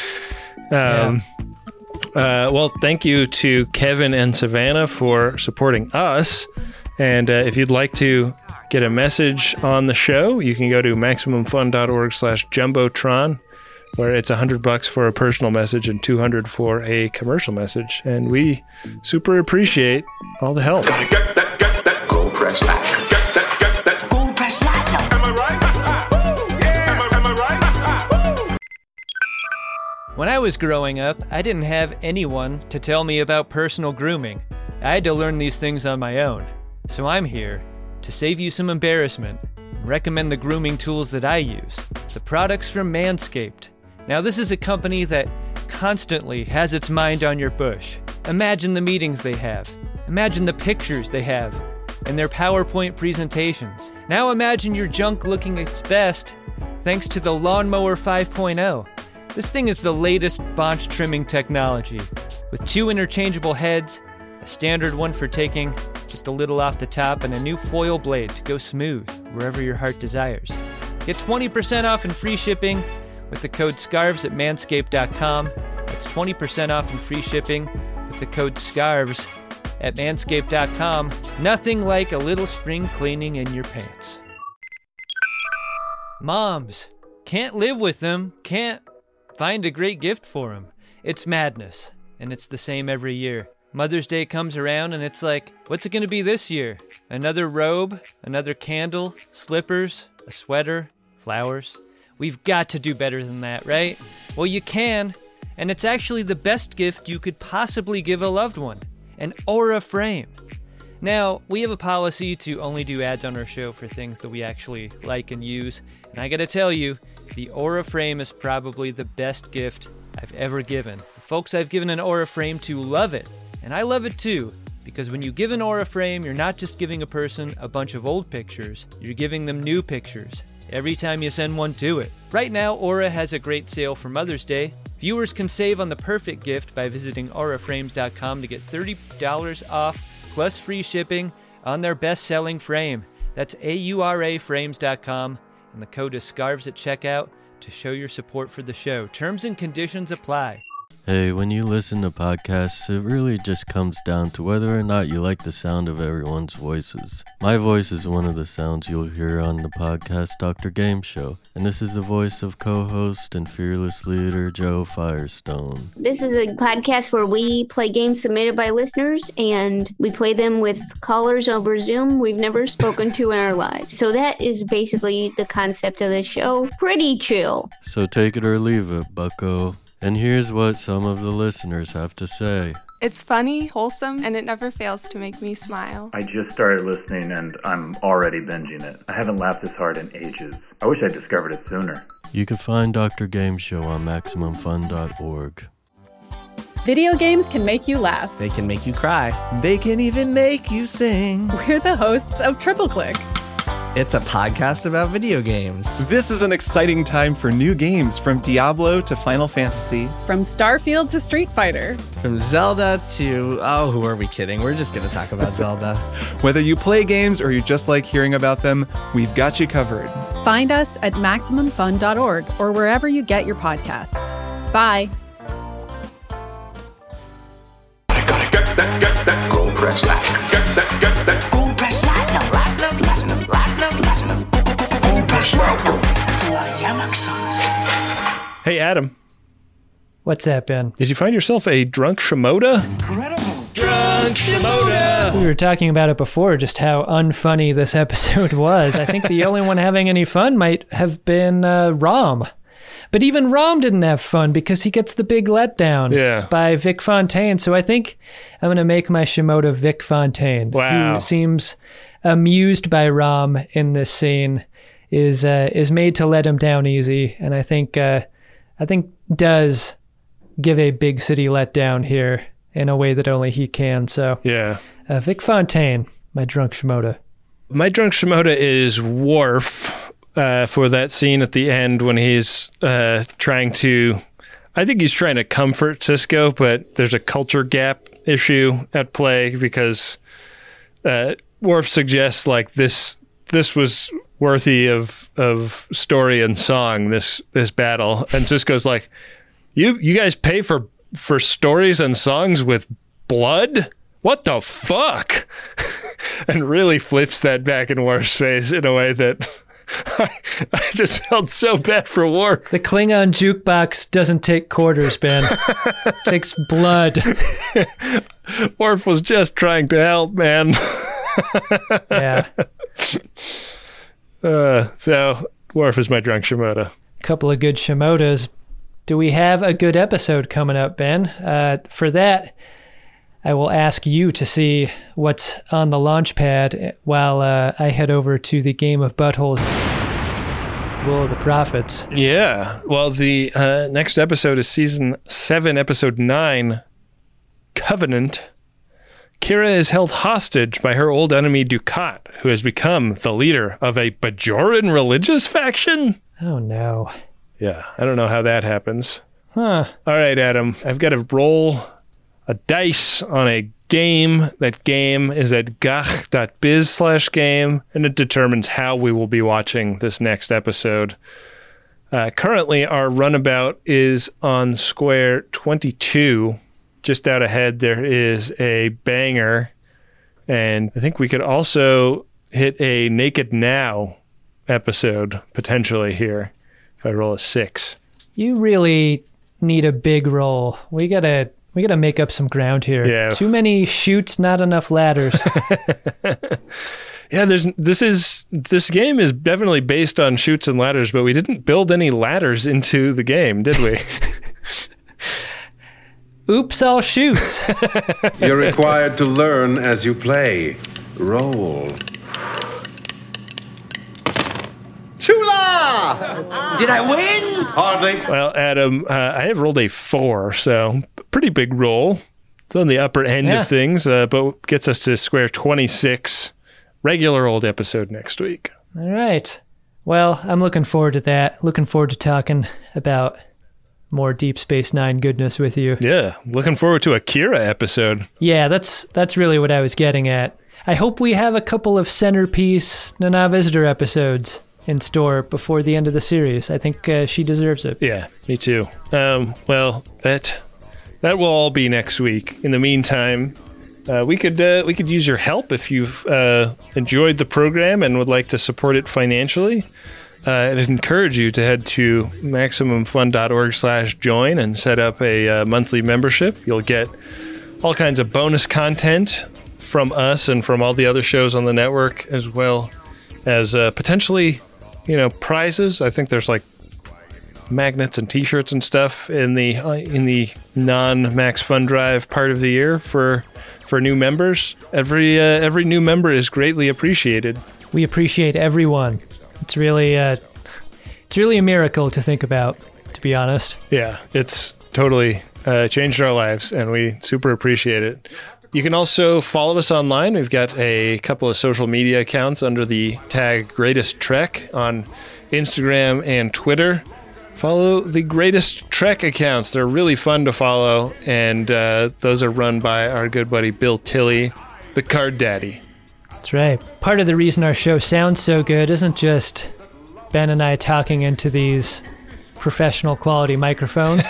[SPEAKER 18] Um, yeah. uh, well, thank you to Kevin and Savannah for supporting us. And uh, if you'd like to get a message on the show, you can go to maximumfun.org slash jumbotron, where it's one hundred bucks for a personal message and two hundred for a commercial message. And we super appreciate all the help.
[SPEAKER 24] Gotta get that, get that, go press that. Get that, get that, go press that. Am I right? Yeah. Am I, am I right?
[SPEAKER 1] When I was growing up, I didn't have anyone to tell me about personal grooming. I had to learn these things on my own. So I'm here to save you some embarrassment and recommend the grooming tools that I use, the products from Manscaped. Now, this is a company that constantly has its mind on your bush. Imagine the meetings they have. Imagine the pictures they have and their PowerPoint presentations. Now imagine your junk looking its best thanks to the Lawnmower five point oh. This thing is the latest bonch trimming technology with two interchangeable heads, a standard one for taking just a little off the top, and a new foil blade to go smooth wherever your heart desires. Get twenty percent off and free shipping with the code SCARVES at manscaped dot com. That's twenty percent off and free shipping with the code SCARVES at manscaped dot com. Nothing like a little spring cleaning in your pants. Moms, can't live with them, can't find a great gift for them. It's madness, and it's the same every year. Mother's Day comes around and it's like, what's it going to be this year? Another robe, another candle, slippers, a sweater, flowers. We've got to do better than that, right? Well, you can, and it's actually the best gift you could possibly give a loved one, an Aura frame. Now, we have a policy to only do ads on our show for things that we actually like and use, and I gotta tell you, the Aura frame is probably the best gift I've ever given. The folks I've given an Aura frame to love it, and I love it too, because when you give an Aura frame, you're not just giving a person a bunch of old pictures, you're giving them new pictures every time you send one to it. Right now, Aura has a great sale for Mother's Day. Viewers can save on the perfect gift by visiting aura frames dot com to get thirty dollars off plus free shipping on their best-selling frame. That's A U R A frames dot com, and the code is SCARVES at checkout to show your support for the show. Terms and conditions apply.
[SPEAKER 10] Hey, when you listen to podcasts, it really just comes down to whether or not you like the sound of everyone's voices. My voice is one of the sounds you'll hear on the podcast Doctor Game Show, and this is the voice of co-host and fearless leader Joe Firestone.
[SPEAKER 12] This is a podcast where we play games submitted by listeners, and we play them with callers over Zoom we've never spoken to in our lives. So that is basically the concept of the show. Pretty chill.
[SPEAKER 10] So take it or leave it, bucko. And here's what some of the listeners have to say.
[SPEAKER 13] It's funny, wholesome, and it never fails to make me smile.
[SPEAKER 14] I just started listening and I'm already binging it. I haven't laughed this hard in ages. I wish I discovered it sooner.
[SPEAKER 10] You can find Doctor Game Show on maximum fun dot org.
[SPEAKER 25] Video games can make you laugh.
[SPEAKER 26] They can make you cry. They can even make you sing.
[SPEAKER 25] We're the hosts of Triple Click.
[SPEAKER 26] It's a podcast about video games.
[SPEAKER 27] This is an exciting time for new games, from Diablo to Final Fantasy.
[SPEAKER 25] From Starfield to Street Fighter.
[SPEAKER 26] From Zelda to... Oh, who are we kidding? We're just going to talk about Zelda.
[SPEAKER 27] Whether you play games or you just like hearing about them, we've got you covered.
[SPEAKER 25] Find us at maximum fun dot org or wherever you get your podcasts. Bye.
[SPEAKER 24] I gotta get that, get that, go press that, get that, get that, go press platinum, platinum, platinum, platinum, platinum, go press platinum. That's a lot of Yamak songs.
[SPEAKER 18] Hey, Adam.
[SPEAKER 1] What's that, Ben?
[SPEAKER 18] Did you find yourself a drunk Shimoda?
[SPEAKER 24] Incredible. Drunk Shimoda.
[SPEAKER 1] We were talking about it before, just how unfunny this episode was. I think the only one having any fun might have been uh, Rom. But even Rom didn't have fun because he gets the big letdown
[SPEAKER 18] yeah.
[SPEAKER 1] by Vic Fontaine. So I think I'm going to make my Shimoda Vic Fontaine,
[SPEAKER 18] wow.
[SPEAKER 1] who seems amused by Rom in this scene, is uh, is made to let him down easy, and I think uh, I think does give a big city letdown here in a way that only he can. So
[SPEAKER 18] yeah,
[SPEAKER 1] uh, Vic Fontaine, my drunk Shimoda.
[SPEAKER 18] My drunk Shimoda is Worf. Uh, for that scene at the end when he's uh, trying to, I think he's trying to comfort Sisko, but there's a culture gap issue at play because uh, Worf suggests like this this was worthy of of story and song, this this battle, and Sisko's like, you you guys pay for for stories and songs with blood? What the fuck? And really flips that back in Worf's face in a way that I, I just felt so bad for Worf.
[SPEAKER 1] The Klingon jukebox doesn't take quarters, Ben. It takes blood.
[SPEAKER 18] Worf was just trying to help, man.
[SPEAKER 1] Yeah.
[SPEAKER 18] Uh, so, Worf is my drunk Shimoda.
[SPEAKER 1] Couple of good Shimodas. Do we have a good episode coming up, Ben? Uh, for that, I will ask you to see what's on the launch pad while uh, I head over to the Game of Buttholes, Will of the Prophets.
[SPEAKER 18] Yeah. Well, the uh, next episode is season seven, episode nine, Covenant. Kira is held hostage by her old enemy Dukat, who has become the leader of a Bajoran religious faction.
[SPEAKER 1] Oh, no.
[SPEAKER 18] Yeah, I don't know how that happens.
[SPEAKER 1] Huh.
[SPEAKER 18] All right, Adam, I've got to roll a dice on a game. That game is at gach dot biz slash game, and it determines how we will be watching this next episode. Uh, currently, our runabout is on square twenty-two. Just out ahead, there is a banger, and I think we could also hit a Naked Now episode, potentially, here, if I roll a six.
[SPEAKER 1] You really need a big roll. We gotta... We got to make up some ground here.
[SPEAKER 18] Yeah.
[SPEAKER 1] Too many chutes, not enough ladders.
[SPEAKER 18] Yeah, there's this is this game is definitely based on chutes and ladders, but we didn't build any ladders into the game, did we?
[SPEAKER 1] Oops, all chutes.
[SPEAKER 2] You're required to learn as you play. Roll.
[SPEAKER 16] Chula! Did I win?
[SPEAKER 2] Hardly.
[SPEAKER 18] Well, Adam, uh, I have rolled a four, so pretty big roll. It's on the upper end
[SPEAKER 1] Yeah.
[SPEAKER 18] of things, uh, but gets us to square twenty-six. Regular old episode next week.
[SPEAKER 1] All right. Well, I'm looking forward to that. Looking forward to talking about more Deep Space Nine goodness with you.
[SPEAKER 18] Yeah, looking forward to a Kira episode.
[SPEAKER 1] Yeah, that's that's really what I was getting at. I hope we have a couple of centerpiece Nana Visitor episodes in store before the end of the series. I think uh, she deserves it.
[SPEAKER 18] Yeah, me too. Um, well, that that will all be next week. In the meantime, uh, we could uh, we could use your help if you've uh, enjoyed the program and would like to support it financially. Uh, I'd encourage you to head to MaximumFun.org slash join and set up a uh, monthly membership. You'll get all kinds of bonus content from us and from all the other shows on the network, as well as uh, potentially, you know, prizes. I think there's like magnets and T-shirts and stuff in the uh, in the non-Max Fun Drive part of the year for for new members. Every uh, every new member is greatly appreciated.
[SPEAKER 1] We appreciate everyone. It's really uh, it's really a miracle to think about, to be honest.
[SPEAKER 18] Yeah, it's totally uh, changed our lives, and we super appreciate it. You can also follow us online. We've got a couple of social media accounts under the tag Greatest Trek on Instagram and Twitter. Follow the Greatest Trek accounts. They're really fun to follow, and uh, those are run by our good buddy Bill Tilley, the Card Daddy.
[SPEAKER 1] That's right. Part of the reason our show sounds so good isn't just Ben and I talking into these professional quality microphones.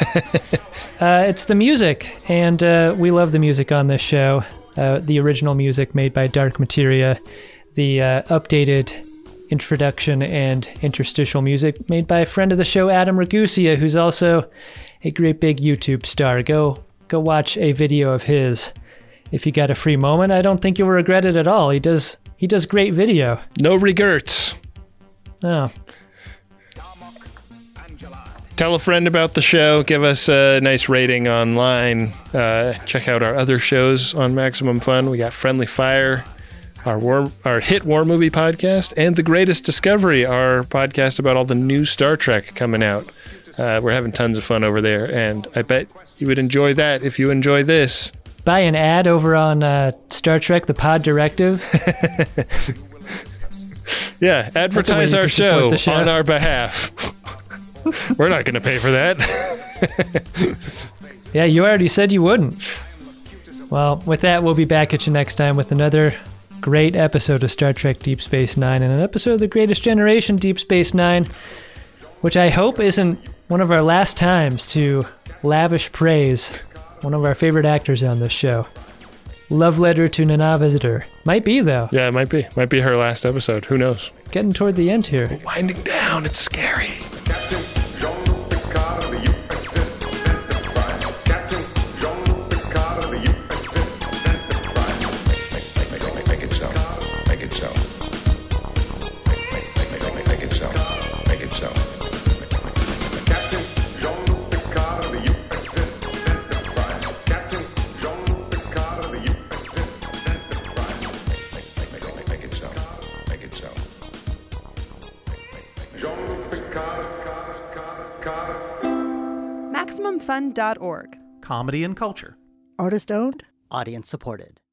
[SPEAKER 1] uh, it's the music, and uh, we love the music on this show. Uh, the original music made by Dark Materia, the uh, updated introduction and interstitial music made by a friend of the show, Adam Ragusia, who's also a great big YouTube star. Go, go watch a video of his. If you got a free moment, I don't think you'll regret it at all. He does he does great video.
[SPEAKER 18] No regrets.
[SPEAKER 1] Oh.
[SPEAKER 18] Tell a friend about the show. Give us a nice rating online. Uh, check out our other shows on Maximum Fun. We got Friendly Fire, our war, our hit war movie podcast, and The Greatest Discovery, our podcast about all the new Star Trek coming out. Uh, we're having tons of fun over there, and I bet you would enjoy that if you enjoy this.
[SPEAKER 1] Buy an ad over on uh, Star Trek: The Pod Directive.
[SPEAKER 18] Yeah, advertise our show,
[SPEAKER 1] the show
[SPEAKER 18] on our behalf. We're not going to pay for that.
[SPEAKER 1] Yeah, you already said you wouldn't. Well, with that, we'll be back at you next time with another great episode of Star Trek Deep Space Nine and an episode of The Greatest Generation Deep Space Nine, which I hope isn't one of our last times to lavish praise one of our favorite actors on this show. Love letter to Nana Visitor. Might be, though.
[SPEAKER 18] Yeah, it might be. Might be her last episode. Who knows?
[SPEAKER 1] Getting toward the end here.
[SPEAKER 18] Winding down. It's scary.
[SPEAKER 3] Make it so. Make it so. Make it so. Make it so.
[SPEAKER 25] Maximum Fun dot org.
[SPEAKER 4] Comedy and culture.
[SPEAKER 7] Artist owned. Audience supported.